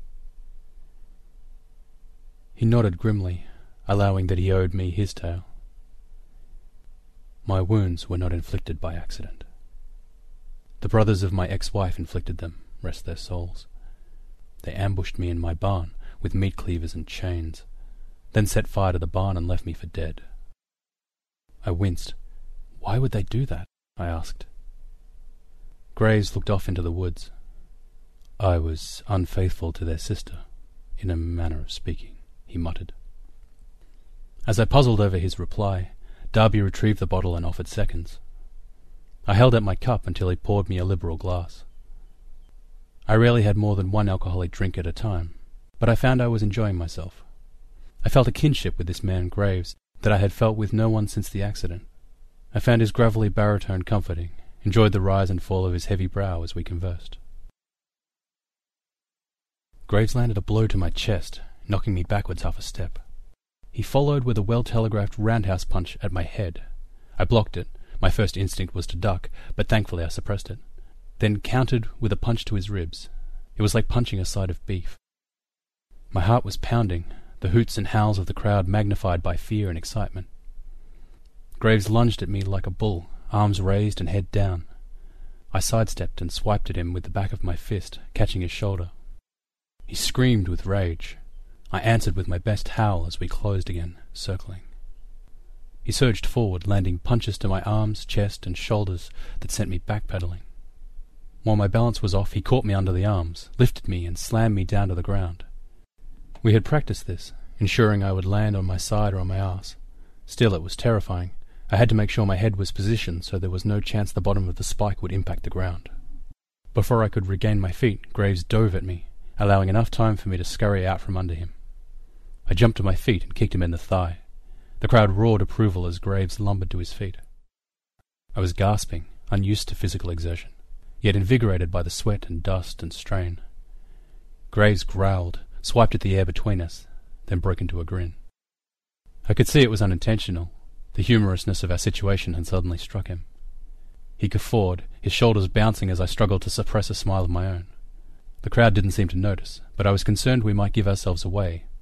He nodded grimly, allowing that he owed me his tale. "My wounds were not inflicted by accident. The brothers of my ex-wife inflicted them, rest their souls. They ambushed me in my barn with meat cleavers and chains, then set fire to the barn and left me for dead." I winced. "Why would they do that?" I asked. Graves looked off into the woods. "I was unfaithful to their sister, in a manner of speaking," he muttered. As I puzzled over his reply, Darby retrieved the bottle and offered seconds. I held out my cup until he poured me a liberal glass. I rarely had more than one alcoholic drink at a time, but I found I was enjoying myself. I felt a kinship with this man Graves that I had felt with no one since the accident. I found his gravelly baritone comforting, enjoyed the rise and fall of his heavy brow as we conversed. Graves landed a blow to my chest, knocking me backwards half a step. He followed with a well-telegraphed roundhouse punch at my head. I blocked it. My first instinct was to duck, but thankfully I suppressed it. Then countered with a punch to his ribs. It was like punching a side of beef. My heart was pounding, the hoots and howls of the crowd magnified by fear and excitement. Graves lunged at me like a bull, arms raised and head down. I sidestepped and swiped at him with the back of my fist, catching his shoulder. He screamed with rage. I answered with my best howl as we closed again, circling. He surged forward, landing punches to my arms, chest, and shoulders that sent me backpedaling. While my balance was off, he caught me under the arms, lifted me, and slammed me down to the ground. We had practiced this, ensuring I would land on my side or on my arse. Still, it was terrifying. I had to make sure my head was positioned so there was no chance the bottom of the spike would impact the ground. Before I could regain my feet, Graves dove at me, allowing enough time for me to scurry out from under him. I jumped to my feet and kicked him in the thigh. The crowd roared approval as Graves lumbered to his feet. I was gasping, unused to physical exertion, yet invigorated by the sweat and dust and strain. Graves growled, swiped at the air between us, then broke into a grin. I could see it was unintentional. The humorousness of our situation had suddenly struck him. He guffawed, his shoulders bouncing as I struggled to suppress a smile of my own. The crowd didn't seem to notice, but I was concerned we might give ourselves away,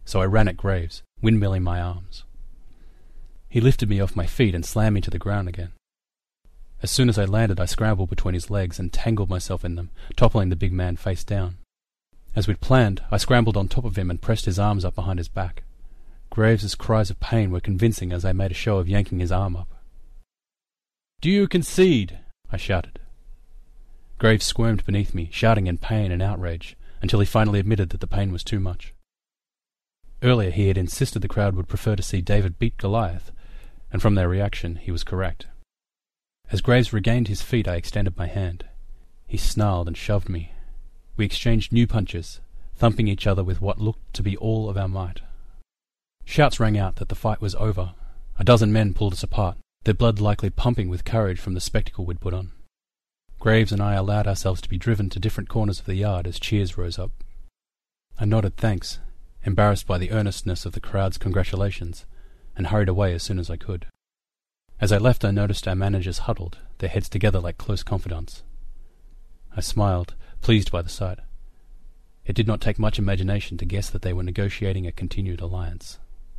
so I ran at Graves, windmilling my arms. He lifted me off my feet and slammed me to the ground again. As soon as I landed, I scrambled between his legs and tangled myself in them, toppling the big man face down. As we'd planned, I scrambled on top of him and pressed his arms up behind his back. Graves's cries of pain were convincing as I made a show of yanking his arm up. "Do you concede?" I shouted. Graves squirmed beneath me, shouting in pain and outrage, until he finally admitted that the pain was too much. Earlier he had insisted the crowd would prefer to see David beat Goliath, and from their reaction he was correct. As Graves regained his feet, I extended my hand. He snarled and shoved me. We exchanged new punches, thumping each other with what looked to be all of our might. Shouts rang out that the fight was over. A dozen men pulled us apart, their blood likely pumping with courage from the spectacle we'd put on. Graves and I allowed ourselves to be driven to different corners of the yard as cheers rose up. I nodded thanks, embarrassed by the earnestness of the crowd's congratulations, and hurried away as soon as I could. As I left, I noticed our managers huddled, their heads together like close confidants. I smiled, pleased by the sight. It did not take much imagination to guess that they were negotiating a continued alliance.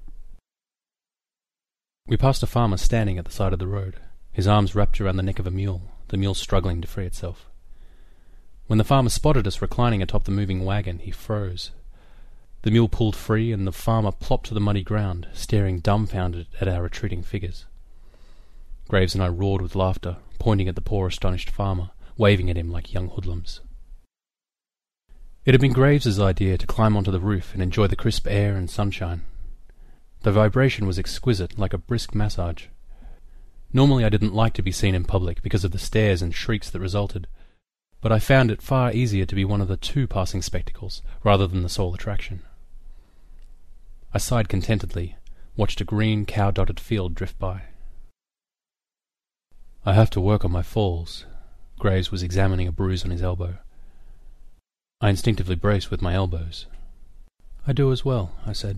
We passed a farmer standing at the side of the road, his arms wrapped around the neck of a mule, the mule struggling to free itself. When the farmer spotted us reclining atop the moving wagon, he froze. The mule pulled free, and the farmer plopped to the muddy ground, staring dumbfounded at our retreating figures. Graves and I roared with laughter, pointing at the poor astonished farmer, waving at him like young hoodlums. It had been Graves's idea to climb onto the roof and enjoy the crisp air and sunshine. The vibration was exquisite, like a brisk massage. Normally I didn't like to be seen in public because of the stares and shrieks that resulted, but I found it far easier to be one of the two passing spectacles, rather than the sole attraction. I sighed contentedly, watched a green, cow-dotted field drift by. "I have to work on my falls." Graves was examining a bruise on his elbow. I instinctively braced with my elbows. "I do as well," I said.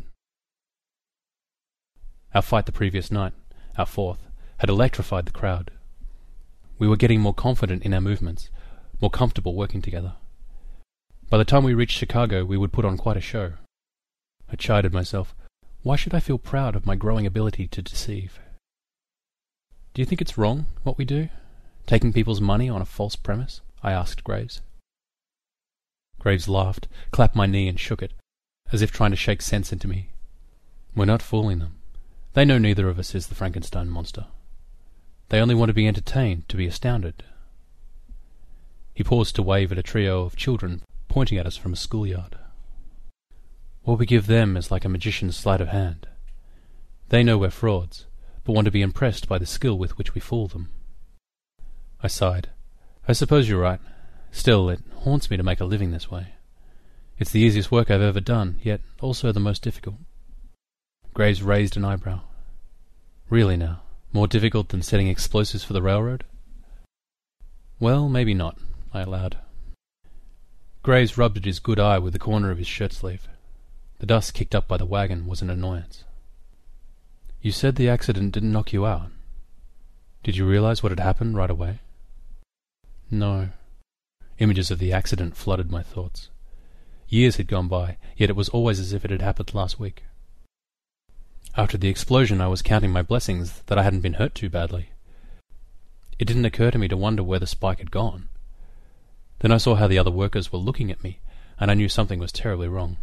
Our fight the previous night, our fourth, had electrified the crowd. We were getting more confident in our movements, more comfortable working together. By the time we reached Chicago, we would put on quite a show. I chided myself. Why should I feel proud of my growing ability to deceive? "Do you think it's wrong, what we do? Taking people's money on a false premise?" I asked Graves. Graves laughed, clapped my knee and shook it, as if trying to shake sense into me. "We're not fooling them. They know neither of us is the Frankenstein monster. They only want to be entertained, to be astounded." He paused to wave at a trio of children pointing at us from a schoolyard. "What we give them is like a magician's sleight of hand. They know we're frauds, but want to be impressed by the skill with which we fool them." I sighed. "I suppose you're right. Still, it haunts me to make a living this way. It's the easiest work I've ever done, yet also the most difficult." Graves raised an eyebrow. "Really now? More difficult than setting explosives for the railroad?" "Well, maybe not," I allowed. Graves rubbed at his good eye with the corner of his shirt sleeve. The dust kicked up by the wagon was an annoyance. "You said the accident didn't knock you out. Did you realize what had happened right away?" "No." Images of the accident flooded my thoughts. Years had gone by, yet it was always as if it had happened last week. After the explosion, I was counting my blessings that I hadn't been hurt too badly. It didn't occur to me to wonder where the spike had gone. Then I saw how the other workers were looking at me, and I knew something was terribly wrong.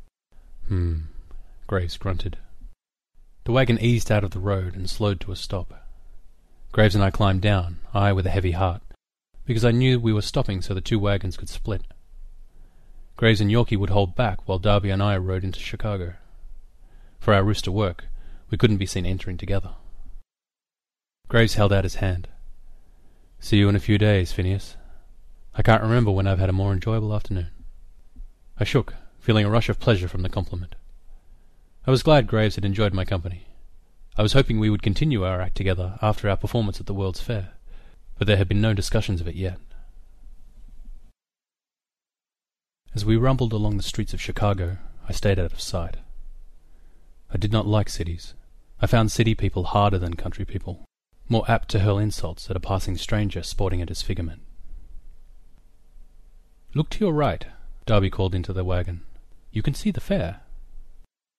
Graves grunted. The wagon eased out of the road and slowed to a stop. Graves and I climbed down, I with a heavy heart, because I knew we were stopping so the two wagons could split. Graves and Yorkie would hold back while Darby and I rode into Chicago. For our rooster work, we couldn't be seen entering together. Graves held out his hand. "See you in a few days, Phineas. I can't remember when I've had a more enjoyable afternoon." I shook, feeling a rush of pleasure from the compliment. I was glad Graves had enjoyed my company. I was hoping we would continue our act together after our performance at the World's Fair, but there had been no discussions of it yet. As we rumbled along the streets of Chicago, I stayed out of sight. I did not like cities. I found city people harder than country people, more apt to hurl insults at a passing stranger sporting a disfigurement. "Look to your right," Darby called into the wagon. "You can see the fair."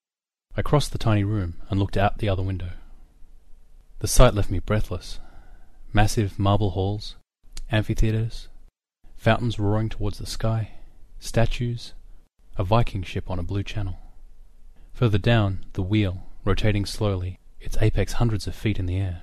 I crossed the tiny room and looked out the other window. The sight left me breathless. Massive marble halls, amphitheatres, fountains roaring towards the sky, statues, a Viking ship on a blue channel. Further down, the wheel, rotating slowly, its apex hundreds of feet in the air.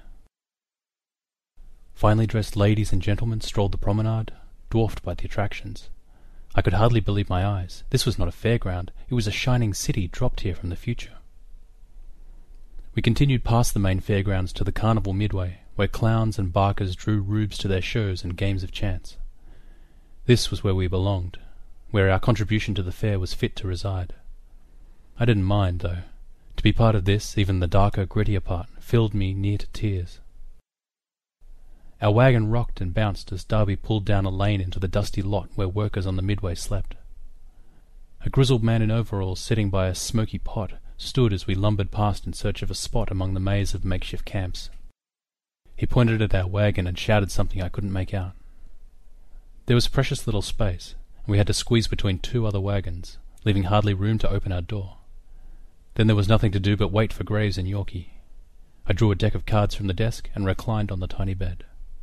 Finely dressed ladies and gentlemen strolled the promenade, dwarfed by the attractions. I could hardly believe my eyes. This was not a fairground, it was a shining city dropped here from the future. We continued past the main fairgrounds to the carnival midway, where clowns and barkers drew rubes to their shows and games of chance. This was where we belonged, where our contribution to the fair was fit to reside. I didn't mind, though. To be part of this, even the darker, grittier part, filled me near to tears. Our wagon rocked and bounced as Darby pulled down a lane into the dusty lot where workers on the midway slept. A grizzled man in overalls sitting by a smoky pot stood as we lumbered past in search of a spot among the maze of makeshift camps. He pointed at our wagon and shouted something I couldn't make out. There was precious little space, and we had to squeeze between two other wagons, leaving hardly room to open our door. Then there was nothing to do but wait for Graves and Yorkie. I drew a deck of cards from the desk and reclined on the tiny bed.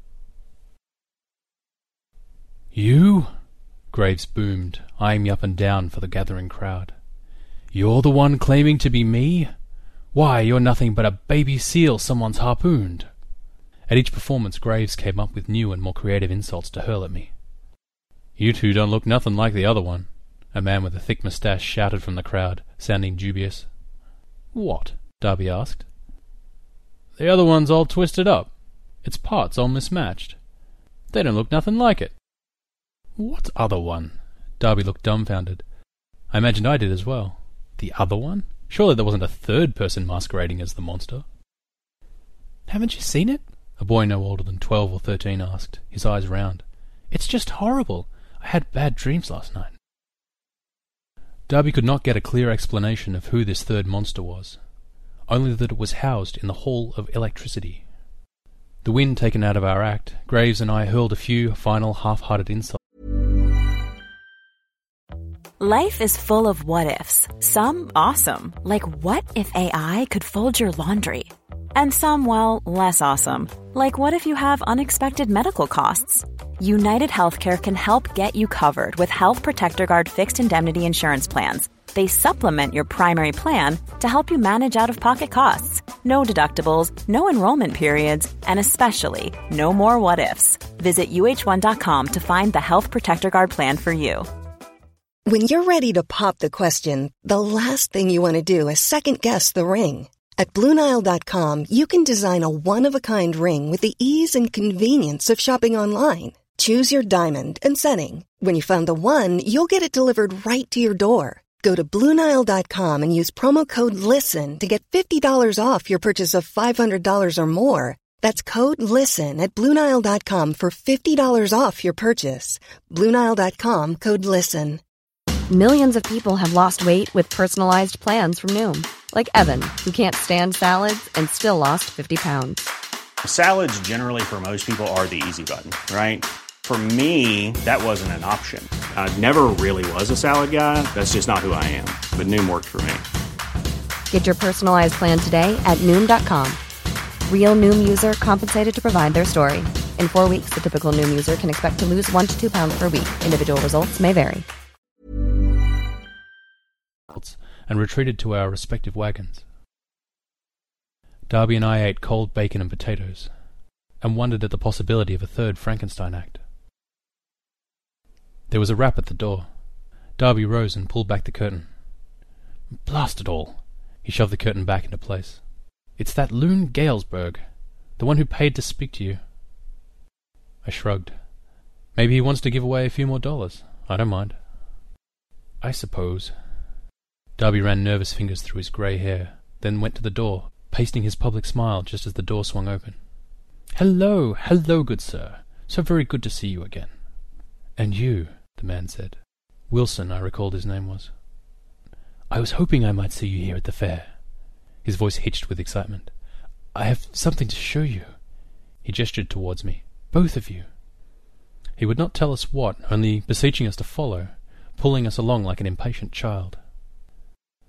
"You?" Graves boomed, eyeing me up and down for the gathering crowd. "You're the one claiming to be me? Why, you're nothing but a baby seal someone's harpooned." At each performance, Graves came up with new and more creative insults to hurl at me. "You two don't look nothing like the other one," a man with a thick moustache shouted from the crowd, sounding dubious. "What?" Darby asked. "The other one's all twisted up. Its parts all mismatched. They don't look nothing like it." "What other one?" Darby looked dumbfounded. I imagined I did as well. The other one? Surely there wasn't a third person masquerading as the monster. "Haven't you seen it?" a boy no older than 12 or 13 asked, his eyes round. "It's just horrible. I had bad dreams last night." Darby could not get a clear explanation of who this third monster was, only that it was housed in the Hall of Electricity. The wind taken out of our act, Graves and I hurled a few final half-hearted insults. Life is full of what-ifs. Some awesome, like what if AI could fold your laundry? And some, well, less awesome, like what if you have unexpected medical costs? United Healthcare can help get you covered with Health Protector Guard fixed indemnity insurance plans. They supplement your primary plan to help you manage out-of-pocket costs. No deductibles, no enrollment periods, and especially no more what-ifs. Visit uh1.com to find the Health Protector Guard plan for you. When you're ready to pop the question, the last thing you want to do is second-guess the ring. At BlueNile.com, you can design a one-of-a-kind ring with the ease and convenience of shopping online. Choose your diamond and setting. When you find the one, you'll get it delivered right to your door. Go to BlueNile.com and use promo code LISTEN to get $50 off your purchase of $500 or more. That's code LISTEN at BlueNile.com for $50 off your purchase. BlueNile.com, code LISTEN. Millions of people have lost weight with personalized plans from Noom. Like Evan, who can't stand salads and still lost 50 pounds. Salads generally for most people are the easy button, right? For me, that wasn't an option. I never really was a salad guy. That's just not who I am. But Noom worked for me. Get your personalized plan today at Noom.com. Real Noom user compensated to provide their story. In 4 weeks, the typical Noom user can expect to lose 1 to 2 pounds per week. Individual results may vary. And retreated to our respective wagons. Darby and I ate cold bacon and potatoes, and wondered at the possibility of a third Frankenstein act. There was a rap at the door. Darby rose and pulled back the curtain. "Blast it all!" He shoved the curtain back into place. "It's that loon Galesburg, the one who paid to speak to you." I shrugged. "Maybe he wants to give away a few more dollars. I don't mind." "I suppose." Darby ran nervous fingers through his grey hair, then went to the door, pasting his public smile just as the door swung open. "Hello, hello, good sir. So very good to see you again." "And you," the man said. Wilson, I recalled his name was. "I was hoping I might see you here at the fair." His voice hitched with excitement. "I have something to show you." He gestured towards me. "Both of you." He would not tell us what, only beseeching us to follow, pulling us along like an impatient child.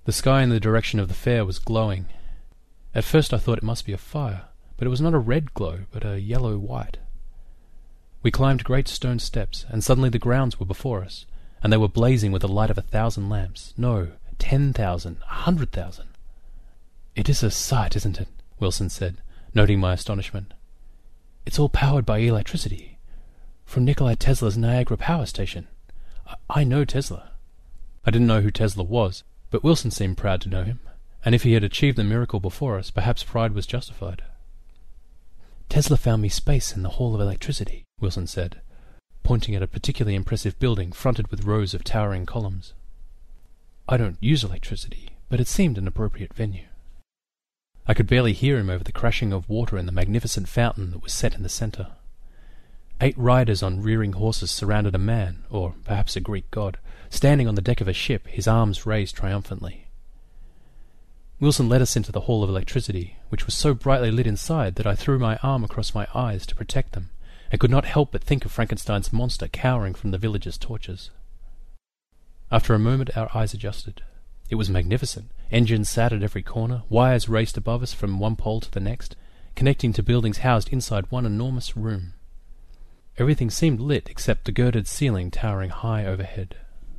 The sky in the direction of the fair was glowing. At first I thought it must be a fire, but it was not a red glow, but a yellow-white. We climbed great stone steps, and suddenly the grounds were before us, and they were blazing with the light of 1,000 lamps. No, 10,000, 100,000. "It is a sight, isn't it?" Wilson said, noting my astonishment. "It's all powered by electricity, from Nikola Tesla's Niagara power station. I know Tesla." I didn't know who Tesla was, but Wilson seemed proud to know him, and if he had achieved the miracle before us, perhaps pride was justified. "Tesla found me space in the Hall of Electricity," Wilson said, pointing at a particularly impressive building fronted with rows of towering columns. "I don't use electricity, but it seemed an appropriate venue." I could barely hear him over the crashing of water in the magnificent fountain that was set in the centre. 8 riders on rearing horses surrounded a man, or perhaps a Greek god, standing on the deck of a ship, his arms raised triumphantly. Wilson led us into the Hall of Electricity, which was so brightly lit inside that I threw my arm across my eyes to protect them, and could not help but think of Frankenstein's monster cowering from the villagers' torches. After a moment our eyes adjusted. It was magnificent. Engines sat at every corner, wires raced above us from one pole to the next, connecting to buildings housed inside one enormous room. Everything seemed lit except the girded ceiling towering high overhead.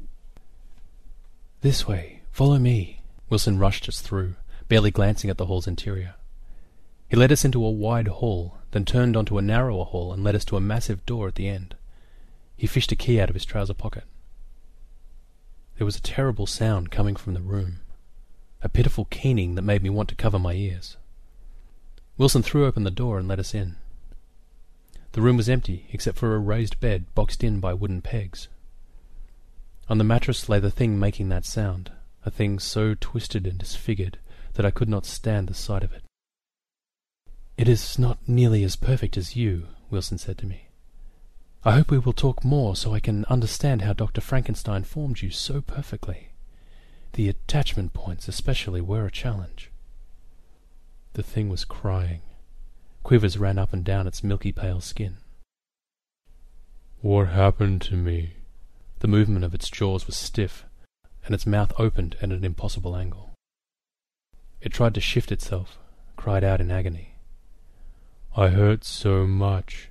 "This way, follow me." Wilson rushed us through, barely glancing at the hall's interior. He led us into a wide hall, then turned onto a narrower hall and led us to a massive door at the end. He fished a key out of his trouser pocket. There was a terrible sound coming from the room, a pitiful keening that made me want to cover my ears. Wilson threw open the door and let us in. The room was empty, except for a raised bed boxed in by wooden pegs. On the mattress lay the thing making that sound, a thing so twisted and disfigured that I could not stand the sight of it. "It is not nearly as perfect as you," Wilson said to me. "I hope we will talk more so I can understand how Dr. Frankenstein formed you so perfectly. The attachment points especially were a challenge." The thing was crying. Quivers ran up and down its milky pale skin. "What happened to me?" The movement of its jaws was stiff, and its mouth opened at an impossible angle. It tried to shift itself, cried out in agony. "I hurt so much.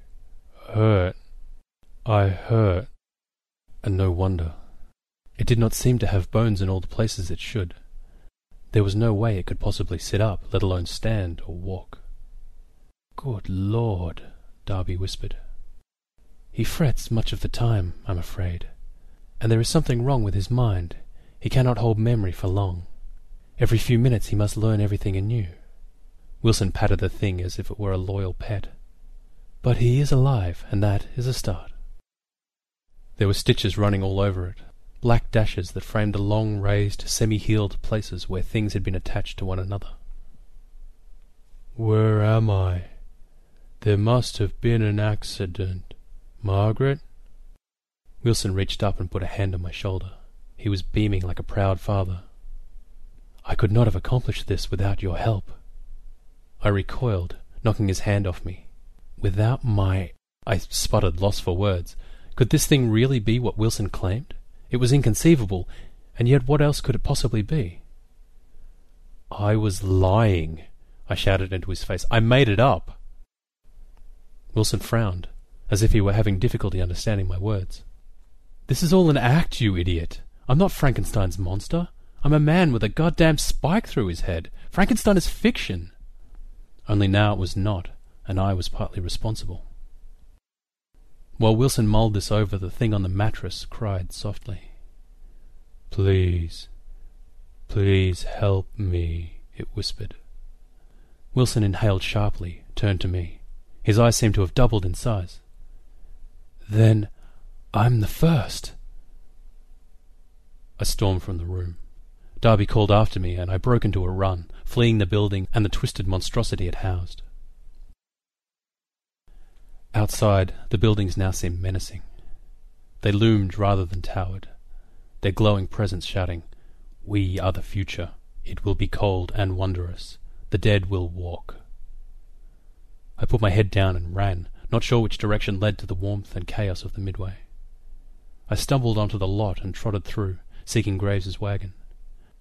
I hurt." And no wonder. It did not seem to have bones in all the places it should. There was no way it could possibly sit up, let alone stand or walk. "Good Lord," Darby whispered. "He frets much of the time, I'm afraid. And there is something wrong with his mind. He cannot hold memory for long. Every few minutes he must learn everything anew." Wilson patted the thing as if it were a loyal pet. "But he is alive, and that is a start." There were stitches running all over it, black dashes that framed the long, raised, semi-healed places where things had been attached to one another. "Where am I? There must have been an accident. Margaret?" Wilson reached up and put a hand on my shoulder. He was beaming like a proud father. "I could not have accomplished this without your help." I recoiled, knocking his hand off me. "Without my—" I sputtered, lost for words. Could this thing really be what Wilson claimed? It was inconceivable, and yet what else could it possibly be? "I was lying," I shouted into his face. "I made it up." Wilson frowned, as if he were having difficulty understanding my words. "This is all an act, you idiot. I'm not Frankenstein's monster. I'm a man with a goddamn spike through his head. Frankenstein is fiction." Only now it was not, and I was partly responsible. While Wilson mulled this over, the thing on the mattress cried softly. "Please, please help me," it whispered. Wilson inhaled sharply, turned to me. His eyes seemed to have doubled in size. "Then I'm the first." I stormed from the room. Darby called after me, and I broke into a run, fleeing the building and the twisted monstrosity it housed. Outside, the buildings now seemed menacing. They loomed rather than towered, their glowing presence shouting, "We are the future. It will be cold and wondrous. The dead will walk." I put my head down and ran, not sure which direction led to the warmth and chaos of the midway. I stumbled onto the lot and trotted through, seeking Graves's wagon.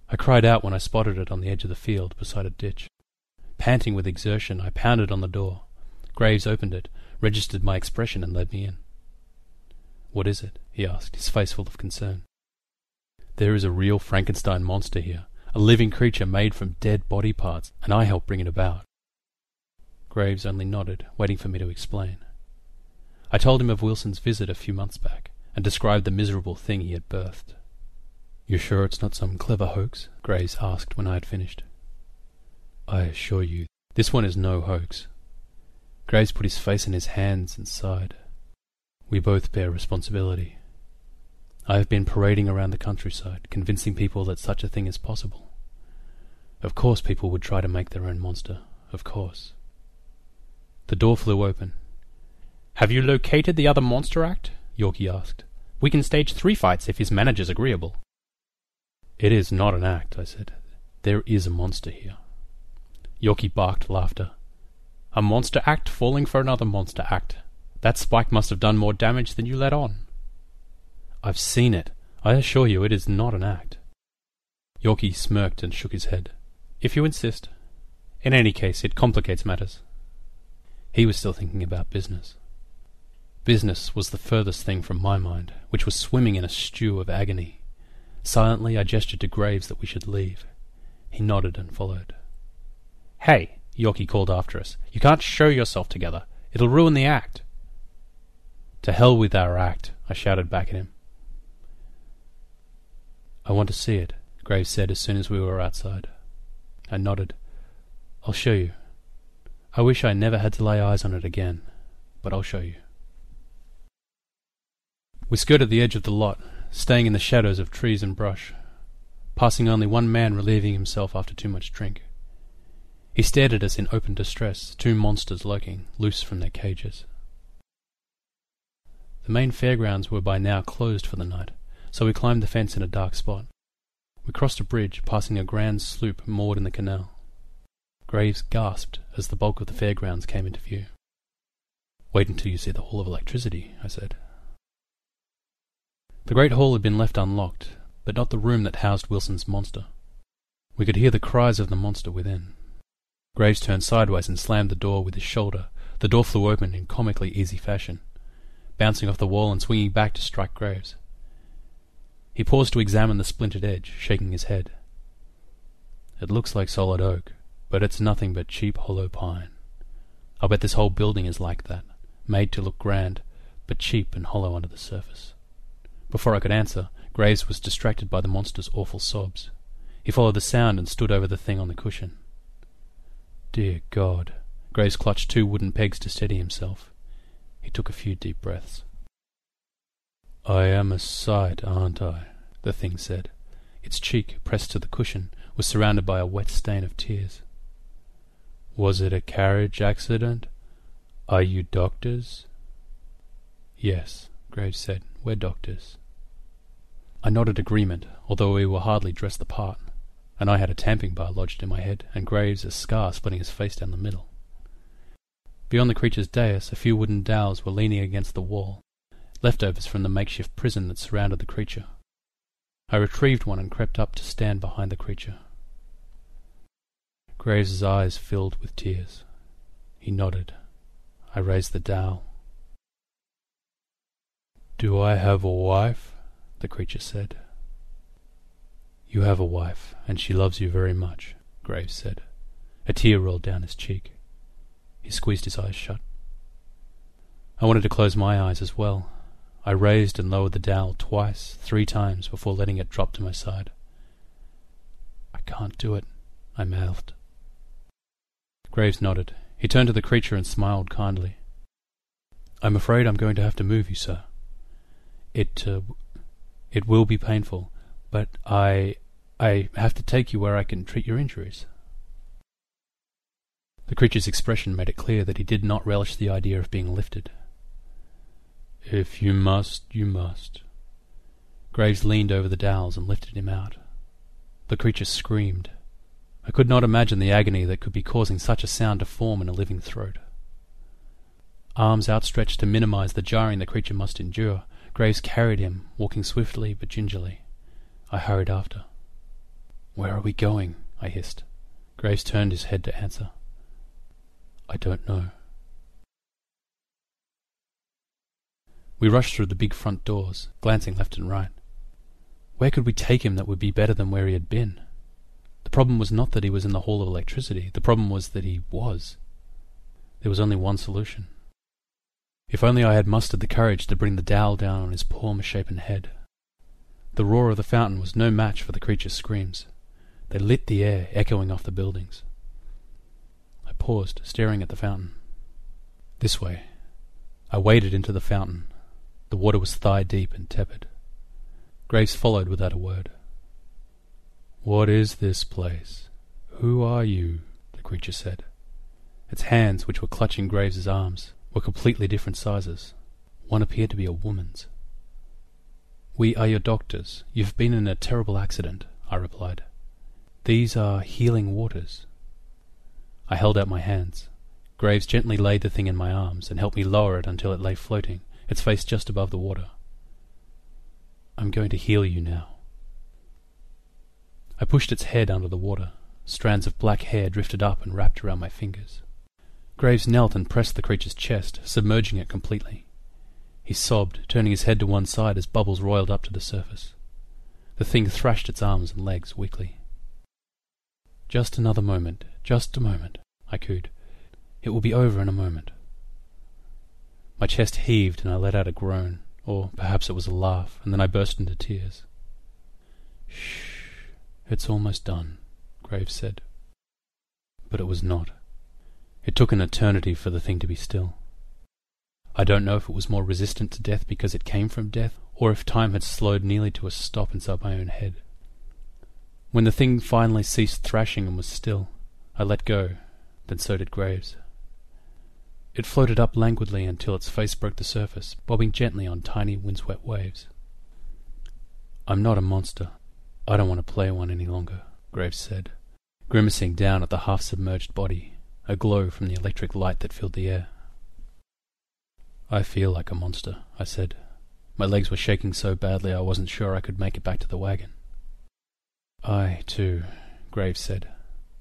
I cried out when I spotted it on the edge of the field beside a ditch. Panting with exertion, I pounded on the door. Graves opened it, registered my expression, and led me in. "What is it?" he asked, his face full of concern. "There is a real Frankenstein monster here, a living creature made from dead body parts, and I helped bring it about." Graves only nodded, waiting for me to explain. I told him of Wilson's visit a few months back, and described the miserable thing he had birthed. "You're sure it's not some clever hoax?" Graves asked when I had finished. "I assure you, this one is no hoax." Graves put his face in his hands and sighed. "We both bear responsibility. I have been parading around the countryside, convincing people that such a thing is possible. Of course people would try to make their own monster, of course." The door flew open. "Have you located the other monster act?" Yorkie asked. "We can stage 3 fights if his manager's agreeable." "It is not an act," I said. "There is a monster here." Yorkie barked laughter. "A monster act falling for another monster act. That spike must have done more damage than you let on." "I've seen it. I assure you it is not an act." Yorkie smirked and shook his head. "If you insist. In any case, it complicates matters." He was still thinking about business. Business was the furthest thing from my mind, which was swimming in a stew of agony. Silently I gestured to Graves that we should leave. He nodded and followed. "Hey," Yorkie called after us, "you can't show yourself together. It'll ruin the act." "To hell with our act," I shouted back at him. "I want to see it," Graves said as soon as we were outside. I nodded. "I'll show you. I wish I never had to lay eyes on it again, but I'll show you." We skirted the edge of the lot, staying in the shadows of trees and brush, passing only one man relieving himself after too much drink. He stared at us in open distress, 2 monsters lurking, loose from their cages. The main fairgrounds were by now closed for the night, so we climbed the fence in a dark spot. We crossed a bridge, passing a grand sloop moored in the canal. Graves gasped as the bulk of the fairgrounds came into view. "Wait until you see the Hall of Electricity," I said. The great hall had been left unlocked, but not the room that housed Wilson's monster. We could hear the cries of the monster within. Graves turned sideways and slammed the door with his shoulder. The door flew open in comically easy fashion, bouncing off the wall and swinging back to strike Graves. He paused to examine the splintered edge, shaking his head. "It looks like solid oak, but it's nothing but cheap hollow pine. I'll bet this whole building is like that, made to look grand, but cheap and hollow under the surface." Before I could answer, Graves was distracted by the monster's awful sobs. He followed the sound and stood over the thing on the cushion. Dear God. Graves clutched 2 wooden pegs to steady himself. He took a few deep breaths. "I am a sight, aren't I?" the thing said. Its cheek, pressed to the cushion, was surrounded by a wet stain of tears. "Was it a carriage accident? Are you doctors?" "Yes," Graves said. "We're doctors." I nodded agreement, although we were hardly dressed the part, and I had a tamping bar lodged in my head, and Graves a scar splitting his face down the middle. Beyond the creature's dais, a few wooden dowels were leaning against the wall, leftovers from the makeshift prison that surrounded the creature. I retrieved one and crept up to stand behind the creature. Graves's eyes filled with tears. He nodded. I raised the dowel. "Do I have a wife?" the creature said. "You have a wife, and she loves you very much," Graves said. A tear rolled down his cheek. He squeezed his eyes shut. I wanted to close my eyes as well. I raised and lowered the dowel twice, 3 times, before letting it drop to my side. "I can't do it," I mouthed. Graves nodded. He turned to the creature and smiled kindly. "I'm afraid I'm going to have to move you, sir. It will be painful, but I have to take you where I can treat your injuries." The creature's expression made it clear that he did not relish the idea of being lifted. "If you must, you must." Graves leaned over the dowels and lifted him out. The creature screamed. I could not imagine the agony that could be causing such a sound to form in a living throat. Arms outstretched to minimize the jarring the creature must endure, Graves carried him, walking swiftly but gingerly. I hurried after. "Where are we going?" I hissed. Graves turned his head to answer. "I don't know." We rushed through the big front doors, glancing left and right. Where could we take him that would be better than where he had been? The problem was not that he was in the Hall of Electricity. The problem was that he was. There was only one solution. If only I had mustered the courage to bring the dowel down on his poor misshapen head. The roar of the fountain was no match for the creature's screams. They lit the air, echoing off the buildings. I paused, staring at the fountain. This way. I waded into the fountain. The water was thigh-deep and tepid. Graves followed without a word. "What is this place? Who are you?" the creature said. Its hands, which were clutching Graves's arms, were completely different sizes. One appeared to be a woman's. "We are your doctors. You've been in a terrible accident," I replied. "These are healing waters." I held out my hands. Graves gently laid the thing in my arms and helped me lower it until it lay floating, its face just above the water. "I'm going to heal you now." I pushed its head under the water. Strands of black hair drifted up and wrapped around my fingers. Graves knelt and pressed the creature's chest, submerging it completely. He sobbed, turning his head to one side as bubbles roiled up to the surface. The thing thrashed its arms and legs weakly. "Just another moment, just a moment," I cooed. "It will be over in a moment." My chest heaved and I let out a groan, or perhaps it was a laugh, and then I burst into tears. "Shh, it's almost done," Graves said. But it was not. It took an eternity for the thing to be still. I don't know if it was more resistant to death because it came from death, or if time had slowed nearly to a stop inside my own head. When the thing finally ceased thrashing and was still, I let go, then so did Graves. It floated up languidly until its face broke the surface, bobbing gently on tiny windswept waves. "I'm not a monster. I don't want to play one any longer," Graves said, grimacing down at the half-submerged body, a glow from the electric light that filled the air. "I feel like a monster," I said. My legs were shaking so badly I wasn't sure I could make it back to the wagon. "I, too," Graves said.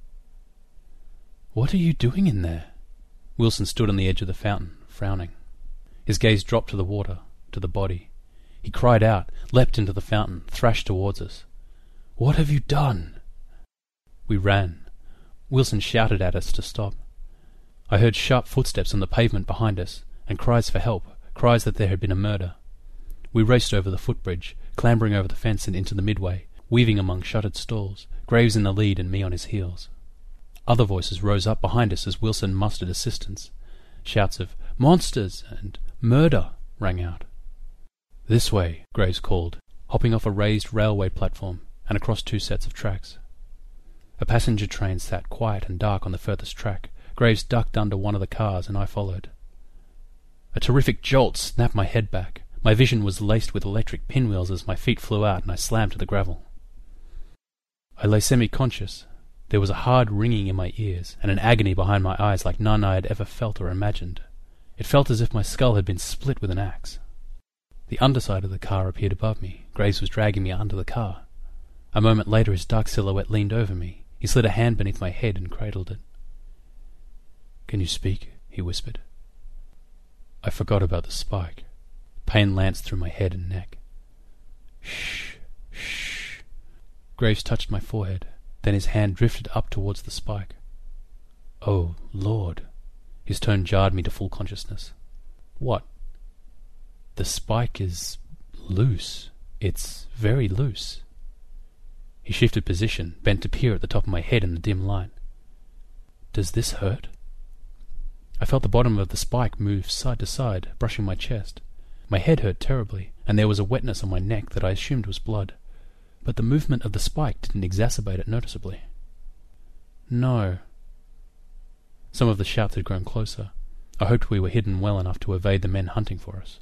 "What are you doing in there?" Wilson stood on the edge of the fountain, frowning. His gaze dropped to the water, to the body. He cried out, leapt into the fountain, thrashed towards us. "What have you done?" We ran. Wilson shouted at us to stop. I heard sharp footsteps on the pavement behind us, and cries for help, cries that there had been a murder. We raced over the footbridge, clambering over the fence and into the midway, weaving among shuttered stalls, Graves in the lead and me on his heels. Other voices rose up behind us as Wilson mustered assistance. Shouts of "Monsters!" and "Murder!" rang out. "This way," Graves called, hopping off a raised railway platform and across two sets of tracks. A passenger train sat quiet and dark on the furthest track. Graves ducked under one of the cars and I followed. A terrific jolt snapped my head back. My vision was laced with electric pinwheels as my feet flew out and I slammed to the gravel. I lay semi-conscious. There was a hard ringing in my ears and an agony behind my eyes like none I had ever felt or imagined. It felt as if my skull had been split with an axe. The underside of the car appeared above me. Graves was dragging me under the car. A moment later his dark silhouette leaned over me. He slid a hand beneath my head and cradled it. "Can you speak?" he whispered. I forgot about the spike. Pain lanced through my head and neck. "Shh, shh." Graves touched my forehead. Then his hand drifted up towards the spike. "Oh, Lord." His tone jarred me to full consciousness. "What?" "The spike is loose. It's very loose." He shifted position, bent to peer at the top of my head in the dim light. "Does this hurt?" I felt the bottom of the spike move side to side, brushing my chest. My head hurt terribly, and there was a wetness on my neck that I assumed was blood. But the movement of the spike didn't exacerbate it noticeably. "No." Some of the shouts had grown closer. I hoped we were hidden well enough to evade the men hunting for us.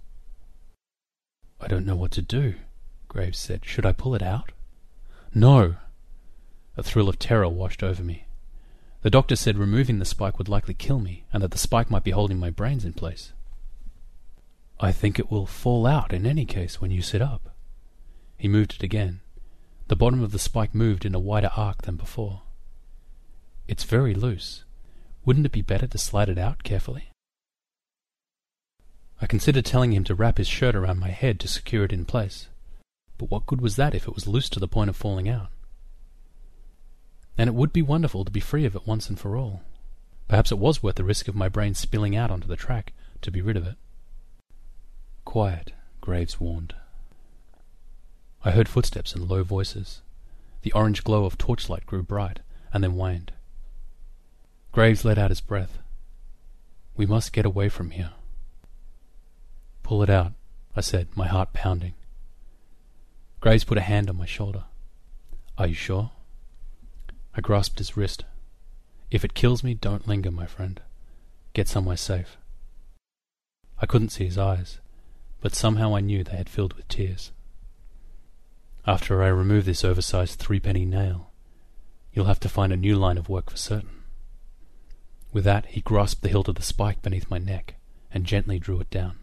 "I don't know what to do," Graves said. "Should I pull it out?" "No!" A thrill of terror washed over me. The doctor said removing the spike would likely kill me, and that the spike might be holding my brains in place. "I think it will fall out in any case when you sit up." He moved it again. The bottom of the spike moved in a wider arc than before. It's very loose. Wouldn't it be better to slide it out carefully? I considered telling him to wrap his shirt around my head to secure it in place. But what good was that if it was loose to the point of falling out? And it would be wonderful to be free of it once and for all. Perhaps it was worth the risk of my brain spilling out onto the track to be rid of it. Quiet, Graves warned. I heard footsteps and low voices. The orange glow of torchlight grew bright and then waned. Graves let out his breath. We must get away from here. Pull it out, I said, my heart pounding. Graves put a hand on my shoulder. Are you sure? I grasped his wrist. If it kills me, don't linger, my friend. Get somewhere safe. I couldn't see his eyes, but somehow I knew they had filled with tears. After I remove this oversized 3-penny nail, you'll have to find a new line of work for certain. With that, he grasped the hilt of the spike beneath my neck and gently drew it down.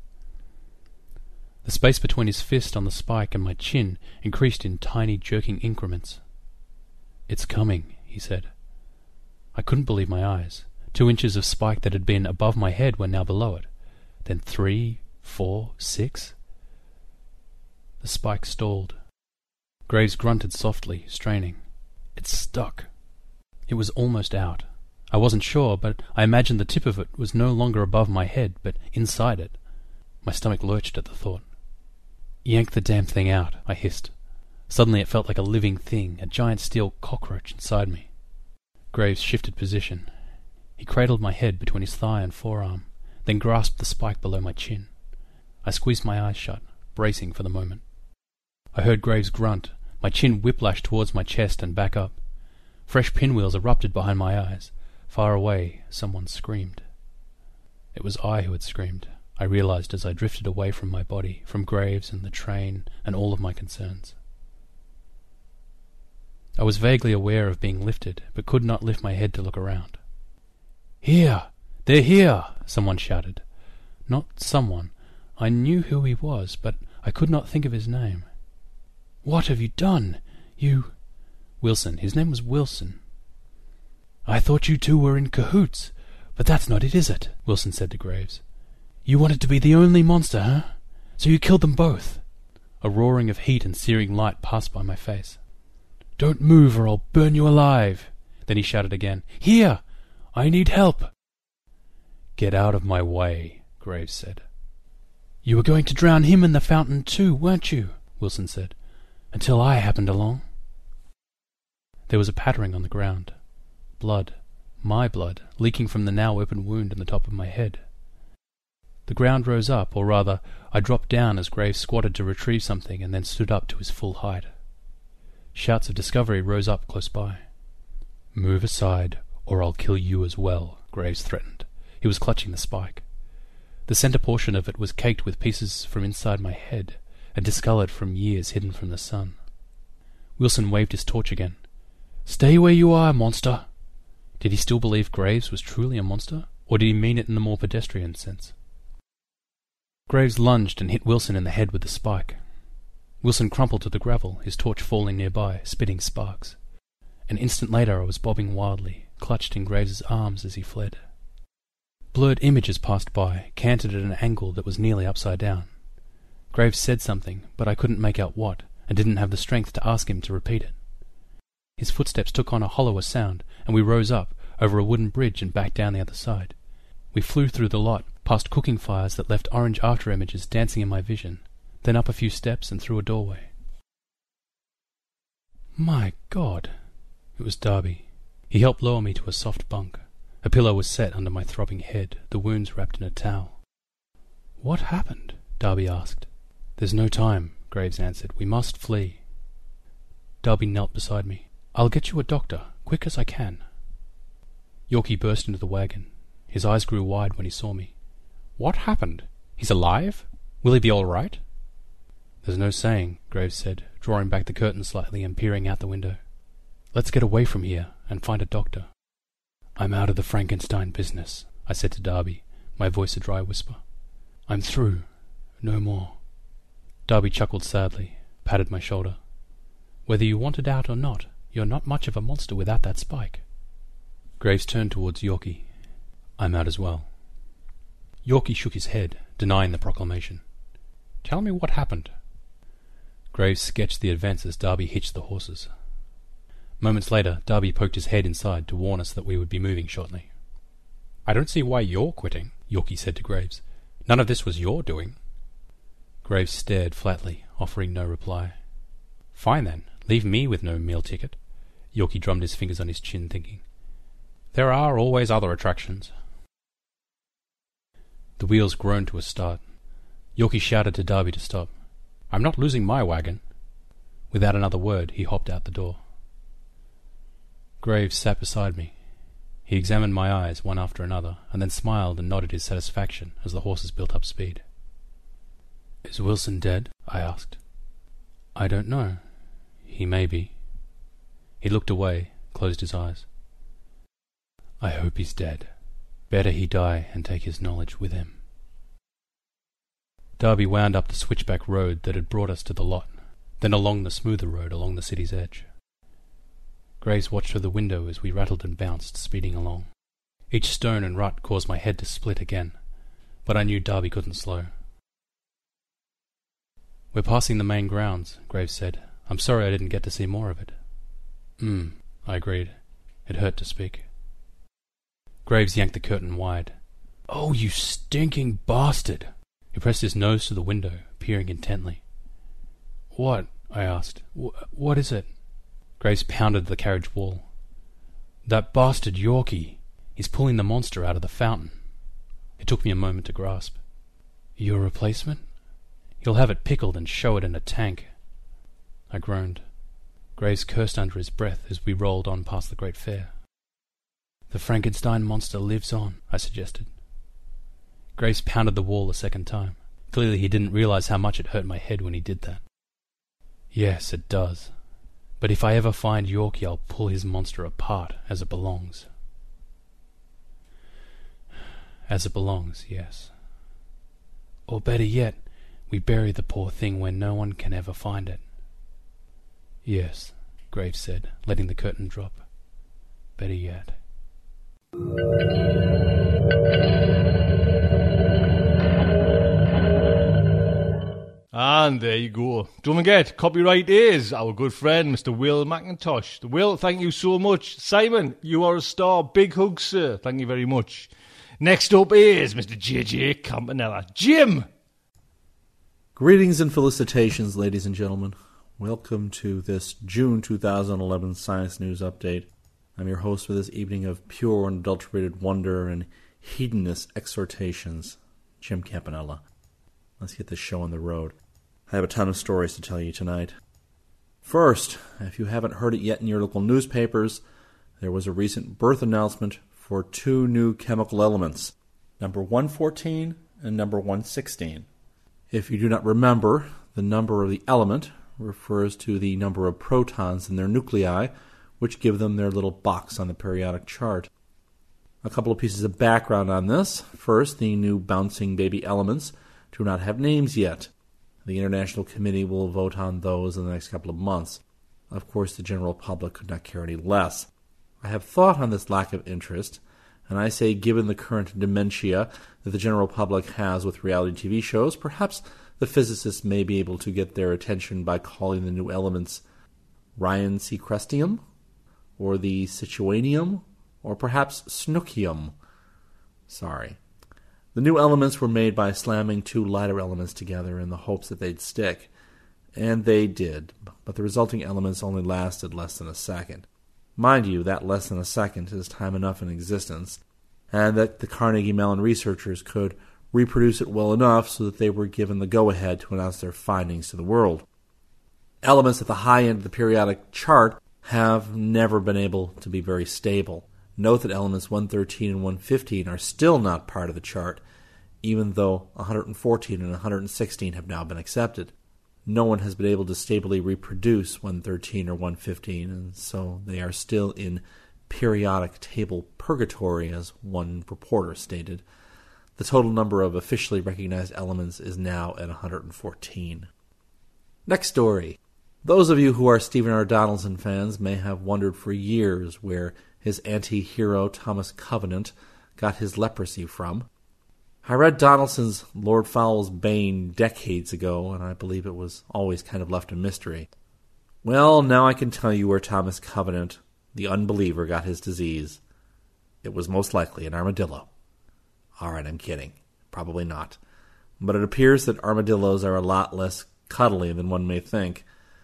The space between his fist on the spike and my chin increased in tiny, jerking increments. It's coming, he said. I couldn't believe my eyes. 2 inches of spike that had been above my head were now below it. Then 3, 4, 6. The spike stalled. Graves grunted softly, straining. It stuck. It was almost out. I wasn't sure, but I imagined the tip of it was no longer above my head, but inside it. My stomach lurched at the thought. Yank the damn thing out, I hissed. Suddenly it felt like a living thing, a giant steel cockroach inside me. Graves shifted position. He cradled my head between his thigh and forearm, then grasped the spike below my chin. I squeezed my eyes shut, bracing for the moment. I heard Graves grunt. My chin whiplashed towards my chest and back up. Fresh pinwheels erupted behind my eyes. Far away, someone screamed. It was I who had screamed, I realized as I drifted away from my body, from Graves and the train and all of my concerns. I was vaguely aware of being lifted, but could not lift my head to look around. Here! They're here! Someone shouted. Not someone. I knew who he was, but I could not think of his name. What have you done? You... Wilson. His name was Wilson. I thought you two were in cahoots, but that's not it, is it? Wilson said to Graves. You wanted to be the only monster, huh? So you killed them both. A roaring of heat and searing light passed by my face. Don't move or I'll burn you alive. Then he shouted again. Here! I need help. Get out of my way, Graves said. You were going to drown him in the fountain too, weren't you? Wilson said. Until I happened along. There was a pattering on the ground. Blood, my blood, leaking from the now open wound in the top of my head. The ground rose up, or rather, I dropped down as Graves squatted to retrieve something and then stood up to his full height. Shouts of discovery rose up close by. Move aside, or I'll kill you as well, Graves threatened. He was clutching the spike. The centre portion of it was caked with pieces from inside my head, and discoloured from years hidden from the sun. Wilson waved his torch again. Stay where you are, monster! Did he still believe Graves was truly a monster, or did he mean it in the more pedestrian sense? Graves lunged and hit Wilson in the head with the spike. Wilson crumpled to the gravel, his torch falling nearby, spitting sparks. An instant later I was bobbing wildly, clutched in Graves's arms as he fled. Blurred images passed by, canted at an angle that was nearly upside down. Graves said something, but I couldn't make out what, and didn't have the strength to ask him to repeat it. His footsteps took on a hollower sound, and we rose up, over a wooden bridge and back down the other side. We flew through the lot, past cooking fires that left orange after-images dancing in my vision, then up a few steps and through a doorway. My God! It was Darby. He helped lower me to a soft bunk. A pillow was set under my throbbing head, the wounds wrapped in a towel. What happened? Darby asked. There's no time, Graves answered. We must flee. Darby knelt beside me. I'll get you a doctor, quick as I can. Yorkie burst into the wagon. His eyes grew wide when he saw me. What happened? He's alive? Will he be all right? There's no saying, Graves said, drawing back the curtain slightly and peering out the window. Let's get away from here and find a doctor. I'm out of the Frankenstein business, I said to Darby, my voice a dry whisper. I'm through. No more. Darby chuckled sadly, patted my shoulder. Whether you want it out or not, you're not much of a monster without that spike. Graves turned towards Yorkie. I'm out as well. Yorkie shook his head, denying the proclamation. Tell me what happened. Graves sketched the events as Darby hitched the horses. Moments later, Darby poked his head inside to warn us that we would be moving shortly. I don't see why you're quitting, Yorkie said to Graves. None of this was your doing. Graves stared flatly, offering no reply. Fine then, leave me with no meal ticket. Yorkie drummed his fingers on his chin, thinking. There are always other attractions. The wheels groaned to a start. Yorkie shouted to Darby to stop. I'm not losing my wagon. Without another word, he hopped out the door. Graves sat beside me. He examined my eyes one after another, and then smiled and nodded his satisfaction as the horses built up speed. Is Wilson dead? I asked. I don't know. He may be. He looked away, closed his eyes. I hope he's dead. Better he die and take his knowledge with him. Darby wound up the switchback road that had brought us to the lot, then along the smoother road along the city's edge. Graves watched through the window as we rattled and bounced, speeding along. Each stone and rut caused my head to split again, but I knew Darby couldn't slow. We're passing the main grounds, Graves said. I'm sorry I didn't get to see more of it. I agreed. It hurt to speak. Graves yanked the curtain wide. Oh, you stinking bastard! He pressed his nose to the window, peering intently. What? I asked. What is it? Graves pounded the carriage wall. That bastard Yorkie. He's pulling the monster out of the fountain. It took me a moment to grasp. Your replacement? He'll have it pickled and show it in a tank. I groaned. Graves cursed under his breath as we rolled on past the great fair. The Frankenstein monster lives on, I suggested. Graves pounded the wall a second time. Clearly he didn't realize how much it hurt my head when he did that. Yes, it does. But if I ever find Yorkie, I'll pull his monster apart, as it belongs. As it belongs, yes. Or better yet, we bury the poor thing where no one can ever find it. Yes, Graves said, letting the curtain drop. Better yet. And there you go. Don't forget, copyright is our good friend, Mr. Will McIntosh. Will, thank you so much. Simon, you are a star. Big hugs, sir. Thank you very much. Next up is Mr. JJ Campanella. Jim! Greetings and felicitations, ladies and gentlemen. Welcome to this June 2011 Science News Update. I'm your host for this evening of pure and adulterated wonder and hedonist exhortations, Jim Campanella. Let's get this show on the road. I have a ton of stories to tell you tonight. First, if you haven't heard it yet in your local newspapers, there was a recent birth announcement for two new chemical elements, number 114 and number 116. If you do not remember, the number of the element refers to the number of protons in their nuclei, which give them their little box on the periodic chart. A couple of pieces of background on this. First, the new bouncing baby elements do not have names yet. The International Committee will vote on those in the next couple of months. Of course, the general public could not care any less. I have thought on this lack of interest, and I say given the current dementia that the general public has with reality TV shows, perhaps the physicists may be able to get their attention by calling the new elements Ryan Seacrestium, or the Situainium, or perhaps Snookium. Sorry. The new elements were made by slamming two lighter elements together in the hopes that they'd stick. And they did, but the resulting elements only lasted less than a second. Mind you, that less than a second is time enough in existence, and that the Carnegie Mellon researchers could reproduce it well enough so that they were given the go-ahead to announce their findings to the world. Elements at the high end of the periodic chart have never been able to be very stable. Note that elements 113 and 115 are still not part of the chart, even though 114 and 116 have now been accepted. No one has been able to stably reproduce 113 or 115, and so they are still in periodic table purgatory, as one reporter stated. The total number of officially recognized elements is now at 114. Next story. Those of you who are Stephen R. Donaldson fans may have wondered for years where his anti-hero Thomas Covenant got his leprosy from. I read Donaldson's Lord Fowl's Bane decades ago, and I believe it was always kind of left a mystery. Well, now I can tell you where Thomas Covenant, the unbeliever, got his disease. It was most likely an armadillo. All right, I'm kidding. Probably not. But it appears that armadillos are a lot less cuddly than one may think.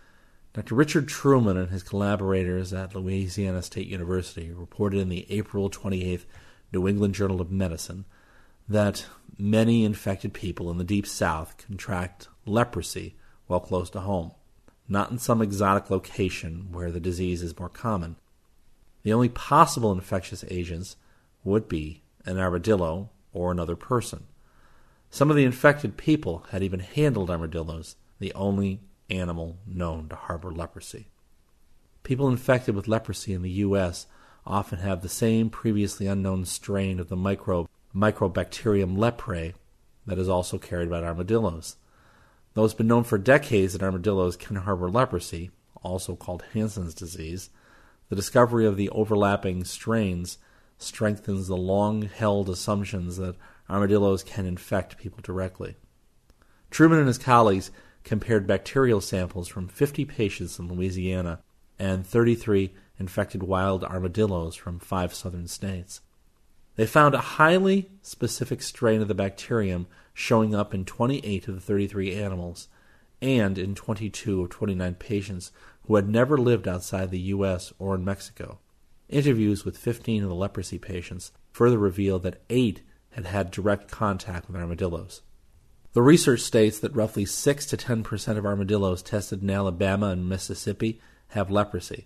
Dr. Richard Truman and his collaborators at Louisiana State University reported in the April 28th New England Journal of Medicine that many infected people in the Deep South contract leprosy while close to home, not in some exotic location where the disease is more common. The only possible infectious agents would be an armadillo or another person. Some of the infected people had even handled armadillos, the only animal known to harbor leprosy. People infected with leprosy in the U.S. often have the same previously unknown strain of the microbe Microbacterium leprae that is also carried by armadillos. Though it's been known for decades that armadillos can harbor leprosy, also called Hansen's disease, the discovery of the overlapping strains strengthens the long-held assumptions that armadillos can infect people directly. Truman and his colleagues compared bacterial samples from 50 patients in Louisiana and 33 infected wild armadillos from 5 southern states. They found a highly specific strain of the bacterium showing up in 28 of the 33 animals and in 22 of 29 patients who had never lived outside the U.S. or in Mexico. Interviews with 15 of the leprosy patients further revealed that 8 had had direct contact with armadillos. The research states that roughly 6 to 10% of armadillos tested in Alabama and Mississippi have leprosy.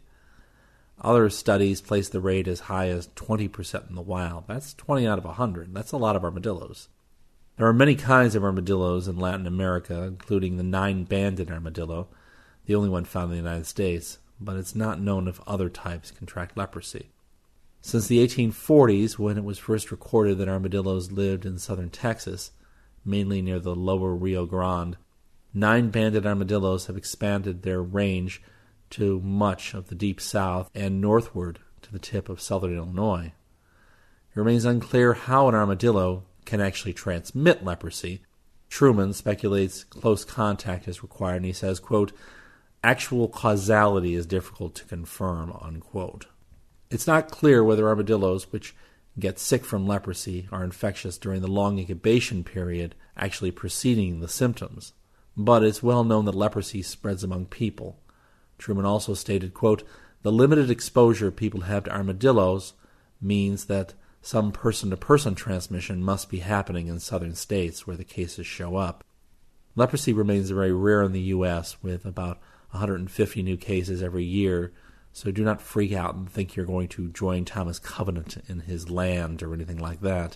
Other studies place the rate as high as 20% in the wild. That's 20 out of 100. That's a lot of armadillos. There are many kinds of armadillos in Latin America, including the 9-banded armadillo, the only one found in the United States, but it's not known if other types contract leprosy. Since the 1840s, when it was first recorded that armadillos lived in southern Texas, mainly near the lower Rio Grande, 9-banded armadillos have expanded their range to much of the Deep South and northward to the tip of southern Illinois. It remains unclear how an armadillo can actually transmit leprosy. Truman speculates close contact is required, and he says, quote, actual causality is difficult to confirm, unquote. It's not clear whether armadillos, which get sick from leprosy, are infectious during the long incubation period actually preceding the symptoms, but it's well known that leprosy spreads among people. Truman also stated, quote, the limited exposure people have to armadillos means that some person-to-person transmission must be happening in southern states where the cases show up. Leprosy remains very rare in the U.S., with about 150 new cases every year, so do not freak out and think you're going to join Thomas Covenant in his land or anything like that.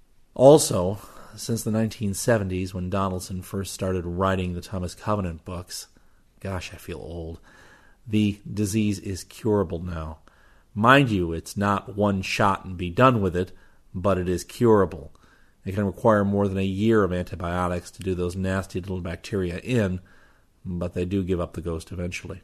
Also, since the 1970s, when Donaldson first started writing the Thomas Covenant books, gosh, I feel old, the disease is curable now. Mind you, it's not one shot and be done with it, but it is curable. It can require more than a year of antibiotics to do those nasty little bacteria in, but they do give up the ghost eventually.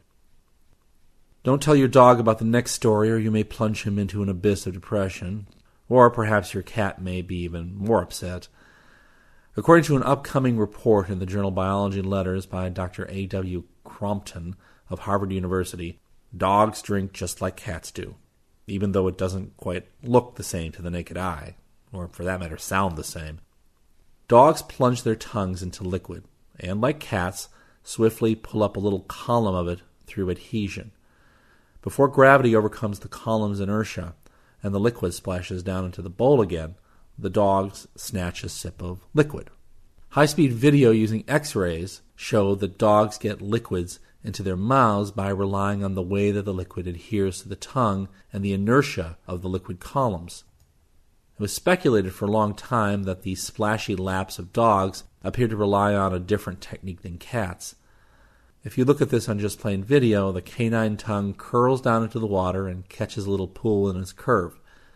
Don't tell your dog about the next story, or you may plunge him into an abyss of depression, or perhaps your cat may be even more upset. According to an upcoming report in the journal Biology Letters by Dr. A.W. Crompton of Harvard University, dogs drink just like cats do, even though it doesn't quite look the same to the naked eye, or for that matter sound the same. Dogs plunge their tongues into liquid, and like cats, swiftly pull up a little column of it through adhesion. Before gravity overcomes the column's inertia and the liquid splashes down into the bowl again, the dogs snatch a sip of liquid. High-speed video using X-rays show that dogs get liquids into their mouths by relying on the way that the liquid adheres to the tongue and the inertia of the liquid columns. It was speculated for a long time that the splashy laps of dogs appear to rely on a different technique than cats. If you look at this on just plain video, the canine tongue curls down into the water and catches a little pool in its curve.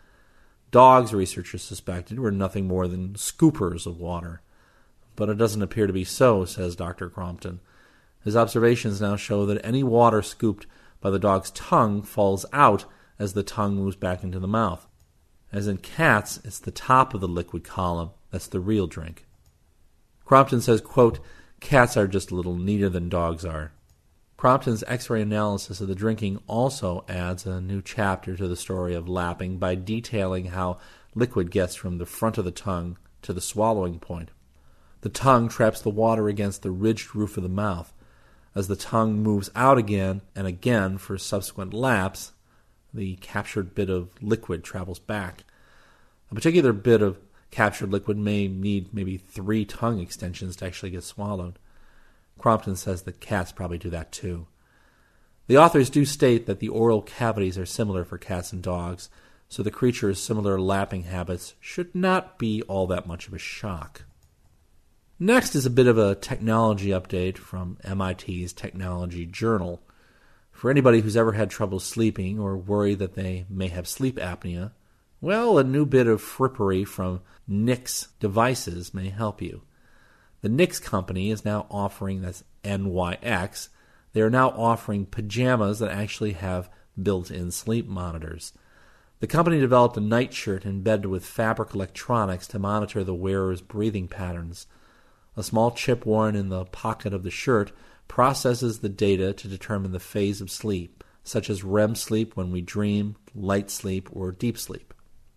Dogs, researchers suspected, were nothing more than scoopers of water. But it doesn't appear to be so, says Dr. Crompton. His observations now show that any water scooped by the dog's tongue falls out as the tongue moves back into the mouth. As in cats, it's the top of the liquid column that's the real drink. Crompton says, quote, "Cats are just a little neater than dogs are." Crompton's X-ray analysis of the drinking also adds a new chapter to the story of lapping by detailing how liquid gets from the front of the tongue to the swallowing point. The tongue traps the water against the ridged roof of the mouth. As the tongue moves out again and again for subsequent laps, the captured bit of liquid travels back. A particular bit of captured liquid may need maybe 3 tongue extensions to actually get swallowed. Crompton says that cats probably do that too. The authors do state that the oral cavities are similar for cats and dogs, so the creature's similar lapping habits should not be all that much of a shock. Next is a bit of a technology update from MIT's Technology Journal. For anybody who's ever had trouble sleeping or worried that they may have sleep apnea, well, a new bit of frippery from Nix Devices may help you. The Nix company is now offering, that's NYX, they are now offering pajamas that actually have built-in sleep monitors. The company developed a nightshirt embedded with fabric electronics to monitor the wearer's breathing patterns. A small chip worn in the pocket of the shirt processes the data to determine the phase of sleep, such as REM sleep when we dream, light sleep, or deep sleep.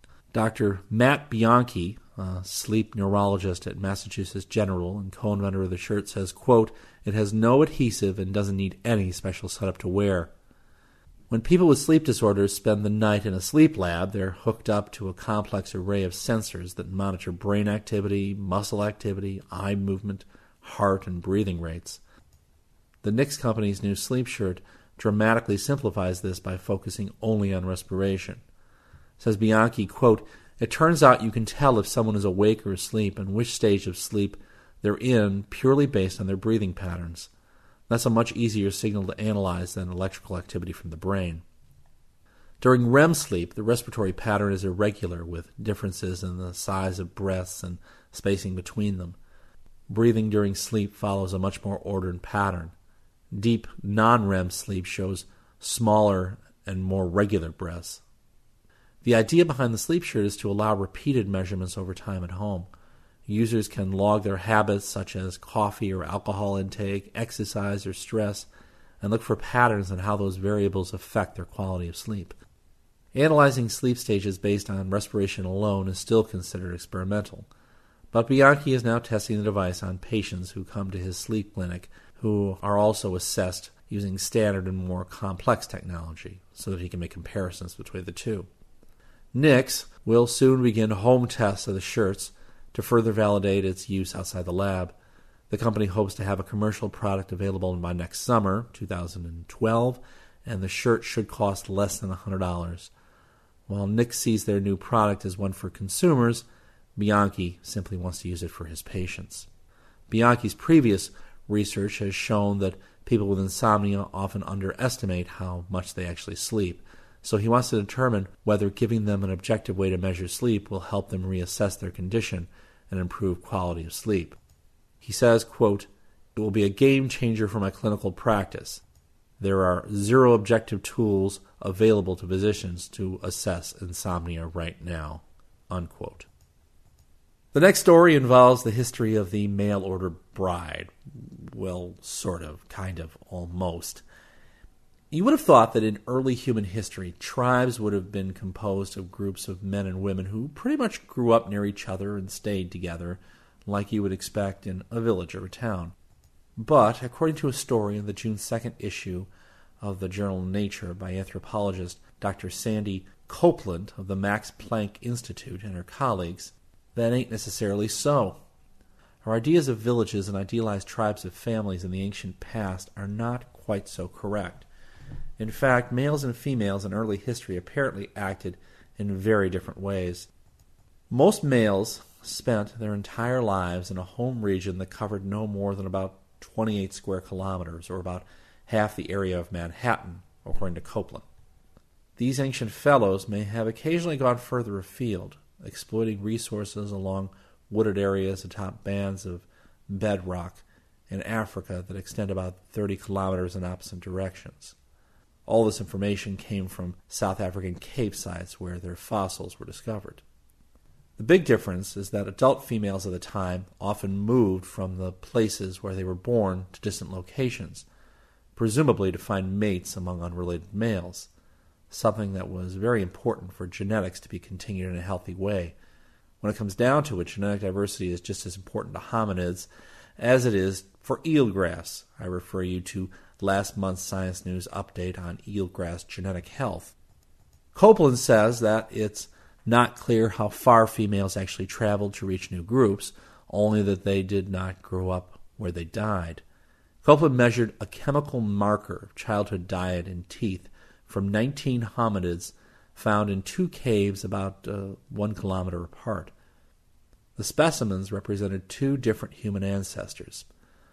Dr. Matt Bianchi, a sleep neurologist at Massachusetts General and co-inventor of the shirt, says, quote, "It has no adhesive and doesn't need any special setup to wear. When people with sleep disorders spend the night in a sleep lab, they're hooked up to a complex array of sensors that monitor brain activity, muscle activity, eye movement, heart, and breathing rates. The Nix company's new sleep shirt dramatically simplifies this by focusing only on respiration." Says Bianchi, quote, "It turns out you can tell if someone is awake or asleep and which stage of sleep they're in purely based on their breathing patterns. That's a much easier signal to analyze than electrical activity from the brain. During REM sleep, the respiratory pattern is irregular with differences in the size of breaths and spacing between them. Breathing during sleep follows a much more ordered pattern. Deep non-REM sleep shows smaller and more regular breaths. The idea behind the sleep shirt is to allow repeated measurements over time at home. Users can log their habits such as coffee or alcohol intake, exercise or stress, and look for patterns in how those variables affect their quality of sleep. Analyzing sleep stages based on respiration alone is still considered experimental, but Bianchi is now testing the device on patients who come to his sleep clinic who are also assessed using standard and more complex technology so that he can make comparisons between the two. Nix will soon begin home tests of the shirts to further validate its use outside the lab. The company hopes to have a commercial product available by next summer, 2012, and the shirt should cost less than $100. While Nix sees their new product as one for consumers, Bianchi simply wants to use it for his patients. Bianchi's previous research has shown that people with insomnia often underestimate how much they actually sleep, so he wants to determine whether giving them an objective way to measure sleep will help them reassess their condition and improve quality of sleep. He says, quote, "It will be a game changer for my clinical practice. There are 0 objective tools available to physicians to assess insomnia right now," unquote. The next story involves the history of the mail-order bride. Well, sort of, kind of, almost. You would have thought that in early human history, tribes would have been composed of groups of men and women who pretty much grew up near each other and stayed together, like you would expect in a village or a town. But, according to a story in the June 2nd issue of the journal Nature by anthropologist Dr. Sandy Copeland of the Max Planck Institute and her colleagues, that ain't necessarily so. Our ideas of villages and idealized tribes of families in the ancient past are not quite so correct. In fact, males and females in early history apparently acted in very different ways. Most males spent their entire lives in a home region that covered no more than about 28 square kilometers, or about half the area of Manhattan, according to Copeland. These ancient fellows may have occasionally gone further afield, exploiting resources along wooded areas atop bands of bedrock in Africa that extend about 30 kilometers in opposite directions. All this information came from South African cave sites where their fossils were discovered. The big difference is that adult females of the time often moved from the places where they were born to distant locations, presumably to find mates among unrelated males, something that was very important for genetics to be continued in a healthy way. When it comes down to it, genetic diversity is just as important to hominids as it is for eelgrass. I refer you to last month's Science News update on eelgrass genetic health. Copeland says that it's not clear how far females actually traveled to reach new groups, only that they did not grow up where they died. Copeland measured a chemical marker of childhood diet in teeth from 19 hominids found in 2 caves about 1 kilometer apart. The specimens represented 2 different human ancestors: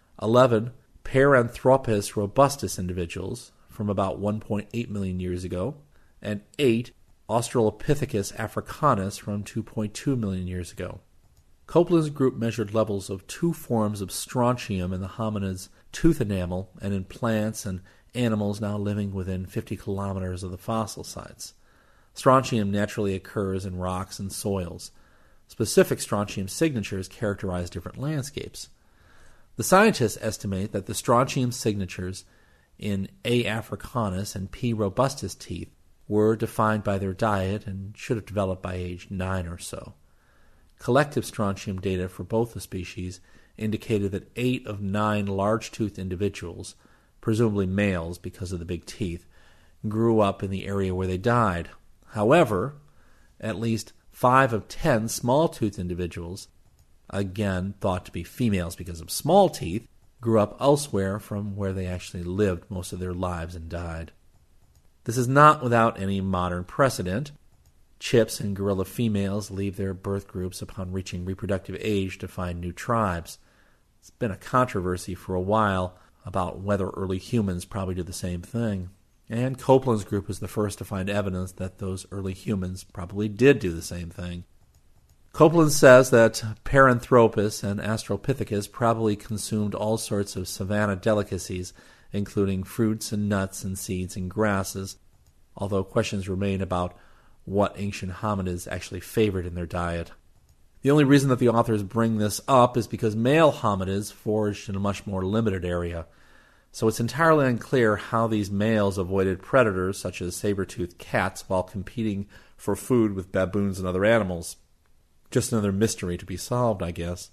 11 Paranthropus robustus individuals from about 1.8 million years ago, and 8 Australopithecus africanus from 2.2 million years ago. Copeland's group measured levels of 2 forms of strontium in the hominid's tooth enamel and in plants and animals now living within 50 kilometers of the fossil sites. Strontium naturally occurs in rocks and soils. Specific strontium signatures characterize different landscapes. The scientists estimate that the strontium signatures in A. africanus and P. robustus teeth were defined by their diet and should have developed by age 9 or so. Collective strontium data for both the species indicated that 8 of 9 large-toothed individuals, presumably males because of the big teeth, grew up in the area where they died. However, at least 5 of 10 small-toothed individuals, again thought to be females because of small teeth, grew up elsewhere from where they actually lived most of their lives and died. This is not without any modern precedent. Chips and gorilla females leave their birth groups upon reaching reproductive age to find new tribes. It's been a controversy for a while about whether early humans probably did the same thing. And Copeland's group was the first to find evidence that those early humans probably did do the same thing. Copeland says that Paranthropus and Australopithecus probably consumed all sorts of savanna delicacies, including fruits and nuts and seeds and grasses, although questions remain about what ancient hominids actually favored in their diet. The only reason that the authors bring this up is because male hominids foraged in a much more limited area, so it's entirely unclear how these males avoided predators such as saber-toothed cats while competing for food with baboons and other animals. Just another mystery to be solved, I guess.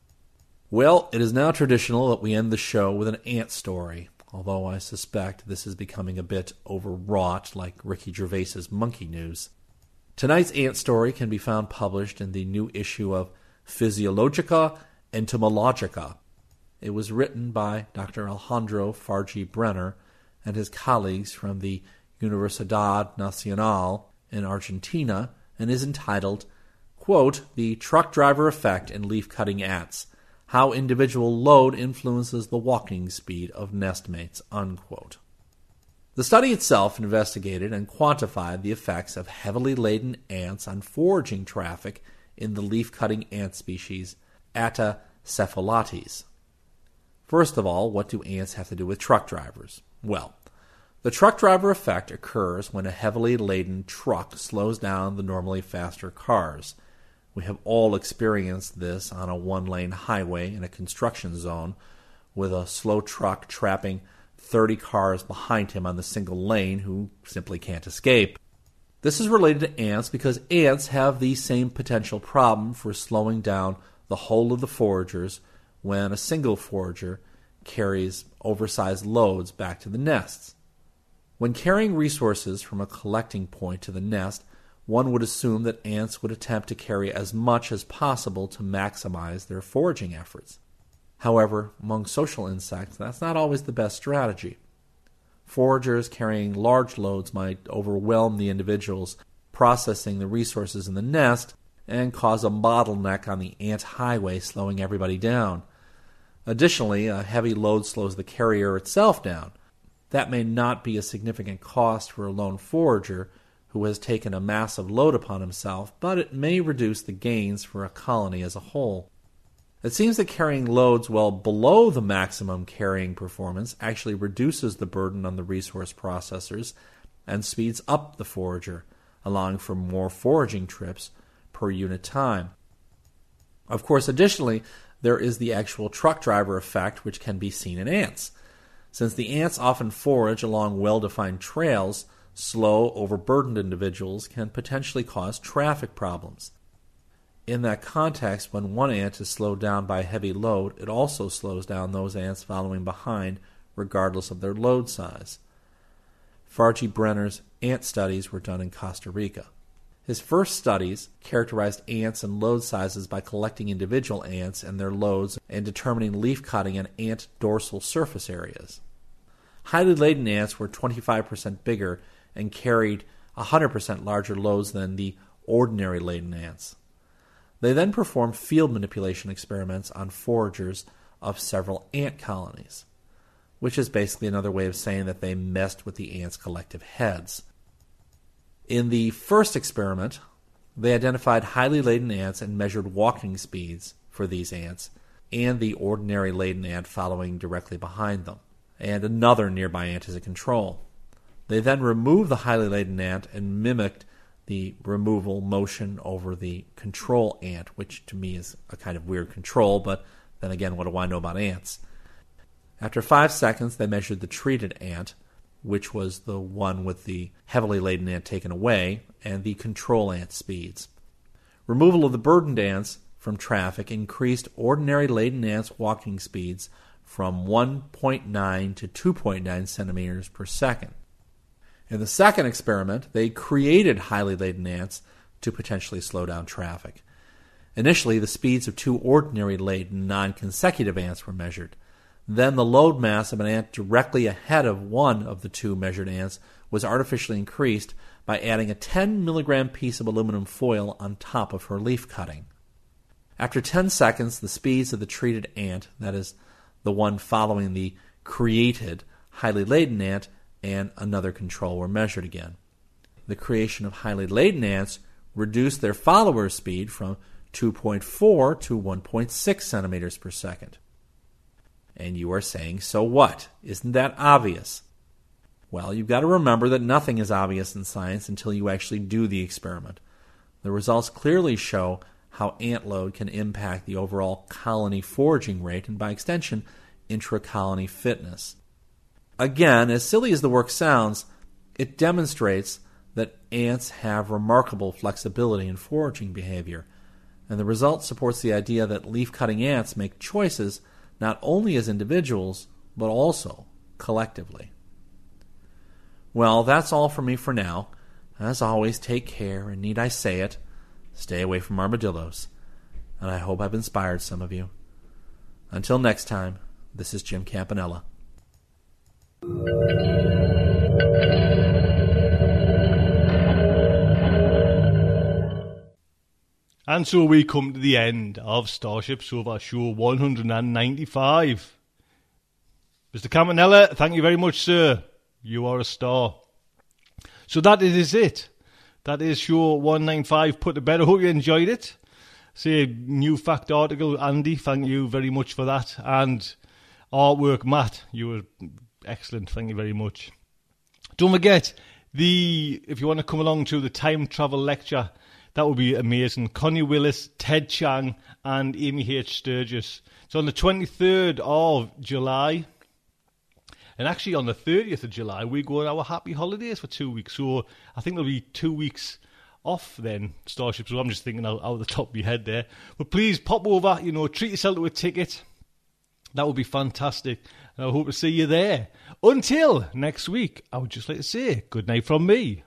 Well, it is now traditional that we end the show with an ant story, although I suspect this is becoming a bit overwrought, like Ricky Gervais's Monkey News. Tonight's ant story can be found published in the new issue of Physiologica Entomologica. It was written by Dr. Alejandro Farji-Brenner and his colleagues from the Universidad Nacional in Argentina and is entitled, quote, "The Truck Driver Effect in Leaf-Cutting Ants, How Individual Load Influences the Walking Speed of Nestmates," unquote. The study itself investigated and quantified the effects of heavily laden ants on foraging traffic in the leaf-cutting ant species Atta cephalates. First of all, what do ants have to do with truck drivers? Well, the truck driver effect occurs when a heavily laden truck slows down the normally faster cars. We have all experienced this on a one-lane highway in a construction zone with a slow truck trapping 30 cars behind him on the single lane who simply can't escape. This is related to ants because ants have the same potential problem for slowing down the whole of the foragers when a single forager carries oversized loads back to the nests. When carrying resources from a collecting point to the nest, one would assume that ants would attempt to carry as much as possible to maximize their foraging efforts. However, among social insects, that's not always the best strategy. Foragers carrying large loads might overwhelm the individuals processing the resources in the nest and cause a bottleneck on the ant highway, slowing everybody down. Additionally, a heavy load slows the carrier itself down. That may not be a significant cost for a lone forager who has taken a massive load upon himself, but it may reduce the gains for a colony as a whole. It seems that carrying loads well below the maximum carrying performance actually reduces the burden on the resource processors and speeds up the forager, allowing for more foraging trips per unit time. Of course, additionally, there is the actual truck driver effect, which can be seen in ants. Since the ants often forage along well-defined trails, slow, overburdened individuals can potentially cause traffic problems. In that context, when one ant is slowed down by a heavy load, it also slows down those ants following behind, regardless of their load size. Farji Brenner's ant studies were done in Costa Rica. His first studies characterized ants and load sizes by collecting individual ants and their loads and determining leaf cutting and ant dorsal surface areas. Highly laden ants were 25% bigger and carried 100% larger loads than the ordinary laden ants. They then performed field manipulation experiments on foragers of several ant colonies, which is basically another way of saying that they messed with the ants' collective heads. In the first experiment, they identified highly laden ants and measured walking speeds for these ants and the ordinary laden ant following directly behind them, and another nearby ant as a control. They then removed the highly laden ant and mimicked the removal motion over the control ant, which to me is a kind of weird control, but then again, what do I know about ants? After 5 seconds, they measured the treated ant, which was the one with the heavily laden ant taken away, and the control ant speeds. Removal of the burdened ants from traffic increased ordinary laden ants' walking speeds from 1.9 to 2.9 centimeters per second. In the second experiment, they created highly laden ants to potentially slow down traffic. Initially, the speeds of 2 ordinary laden non-consecutive ants were measured. Then the load mass of an ant directly ahead of one of the 2 measured ants was artificially increased by adding a 10 milligram piece of aluminum foil on top of her leaf cutting. After 10 seconds, the speeds of the treated ant, that is, the one following the created highly laden ant, and another control were measured again. The creation of highly laden ants reduced their follower's speed from 2.4 to 1.6 centimeters per second. And you are saying, so what? Isn't that obvious? Well, you've got to remember that nothing is obvious in science until you actually do the experiment. The results clearly show how ant load can impact the overall colony foraging rate and, by extension, intra-colony fitness. Again, as silly as the work sounds, it demonstrates that ants have remarkable flexibility in foraging behavior, and the result supports the idea that leaf-cutting ants make choices not only as individuals, but also collectively. Well, that's all from me for now. As always, take care, and need I say it, stay away from armadillos, and I hope I've inspired some of you. Until next time, this is Jim Campanella. And so we come to the end of Starship Sofa Show 195. Mr. Campanella, thank you very much, sir. You are a star. So that is it. That is show 195 put to bed. I hope you enjoyed it. Say new fact article, Andy, thank you very much for that. And artwork, Matt, you were excellent, thank you very much. Don't forget, if you want to come along to the time travel lecture, that would be amazing. Connie Willis, Ted Chiang, and Amy H. Sturgis. It's on the 23rd of July. And actually on the 30th of July, we go on our happy holidays for 2 weeks. So I think there'll be 2 weeks off then, Starship. So I'm just thinking out of the top of my head there. But please pop over, treat yourself to a ticket. That would be fantastic. And I hope to see you there. Until next week, I would just like to say good night from me.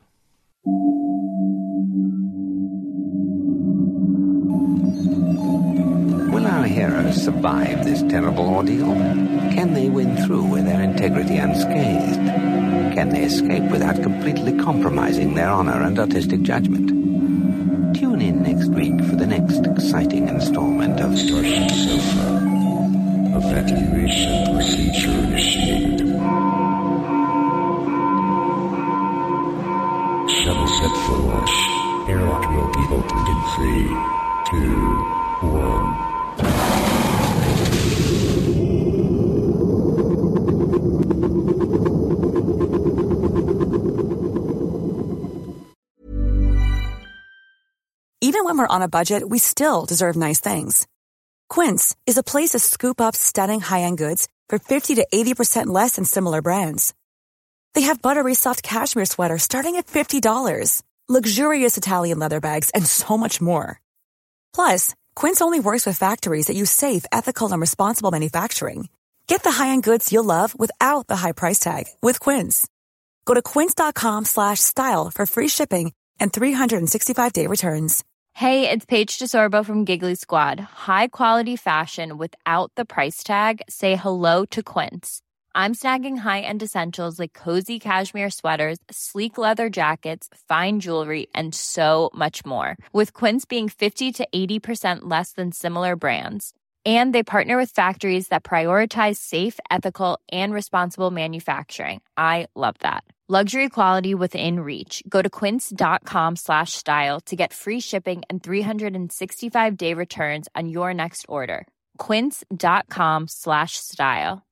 Will our heroes survive this terrible ordeal? Can they win through with their integrity unscathed? Can they escape without completely compromising their honor and artistic judgment? Tune in next week for the next exciting installment of Starship Sofa. Evacuation procedure initiated. Shuttle set for launch. Airlock will be opened in 3, 2, 1. we're on a budget, we still deserve nice things. Quince is a place to scoop up stunning high-end goods for 50 to 80% less than similar brands. They have buttery soft cashmere sweaters starting at $50, luxurious Italian leather bags, and so much more. Plus, Quince only works with factories that use safe, ethical, and responsible manufacturing. Get the high-end goods you'll love without the high price tag with Quince. Go to quince.com/style for free shipping and 365-day returns. Hey, it's Paige DeSorbo from Giggly Squad. High quality fashion without the price tag. Say hello to Quince. I'm snagging high-end essentials like cozy cashmere sweaters, sleek leather jackets, fine jewelry, and so much more. With Quince being 50 to 80% less than similar brands. And they partner with factories that prioritize safe, ethical, and responsible manufacturing. I love that. Luxury quality within reach. Go to quince.com/style to get free shipping and 365-day returns on your next order. Quince.com/style.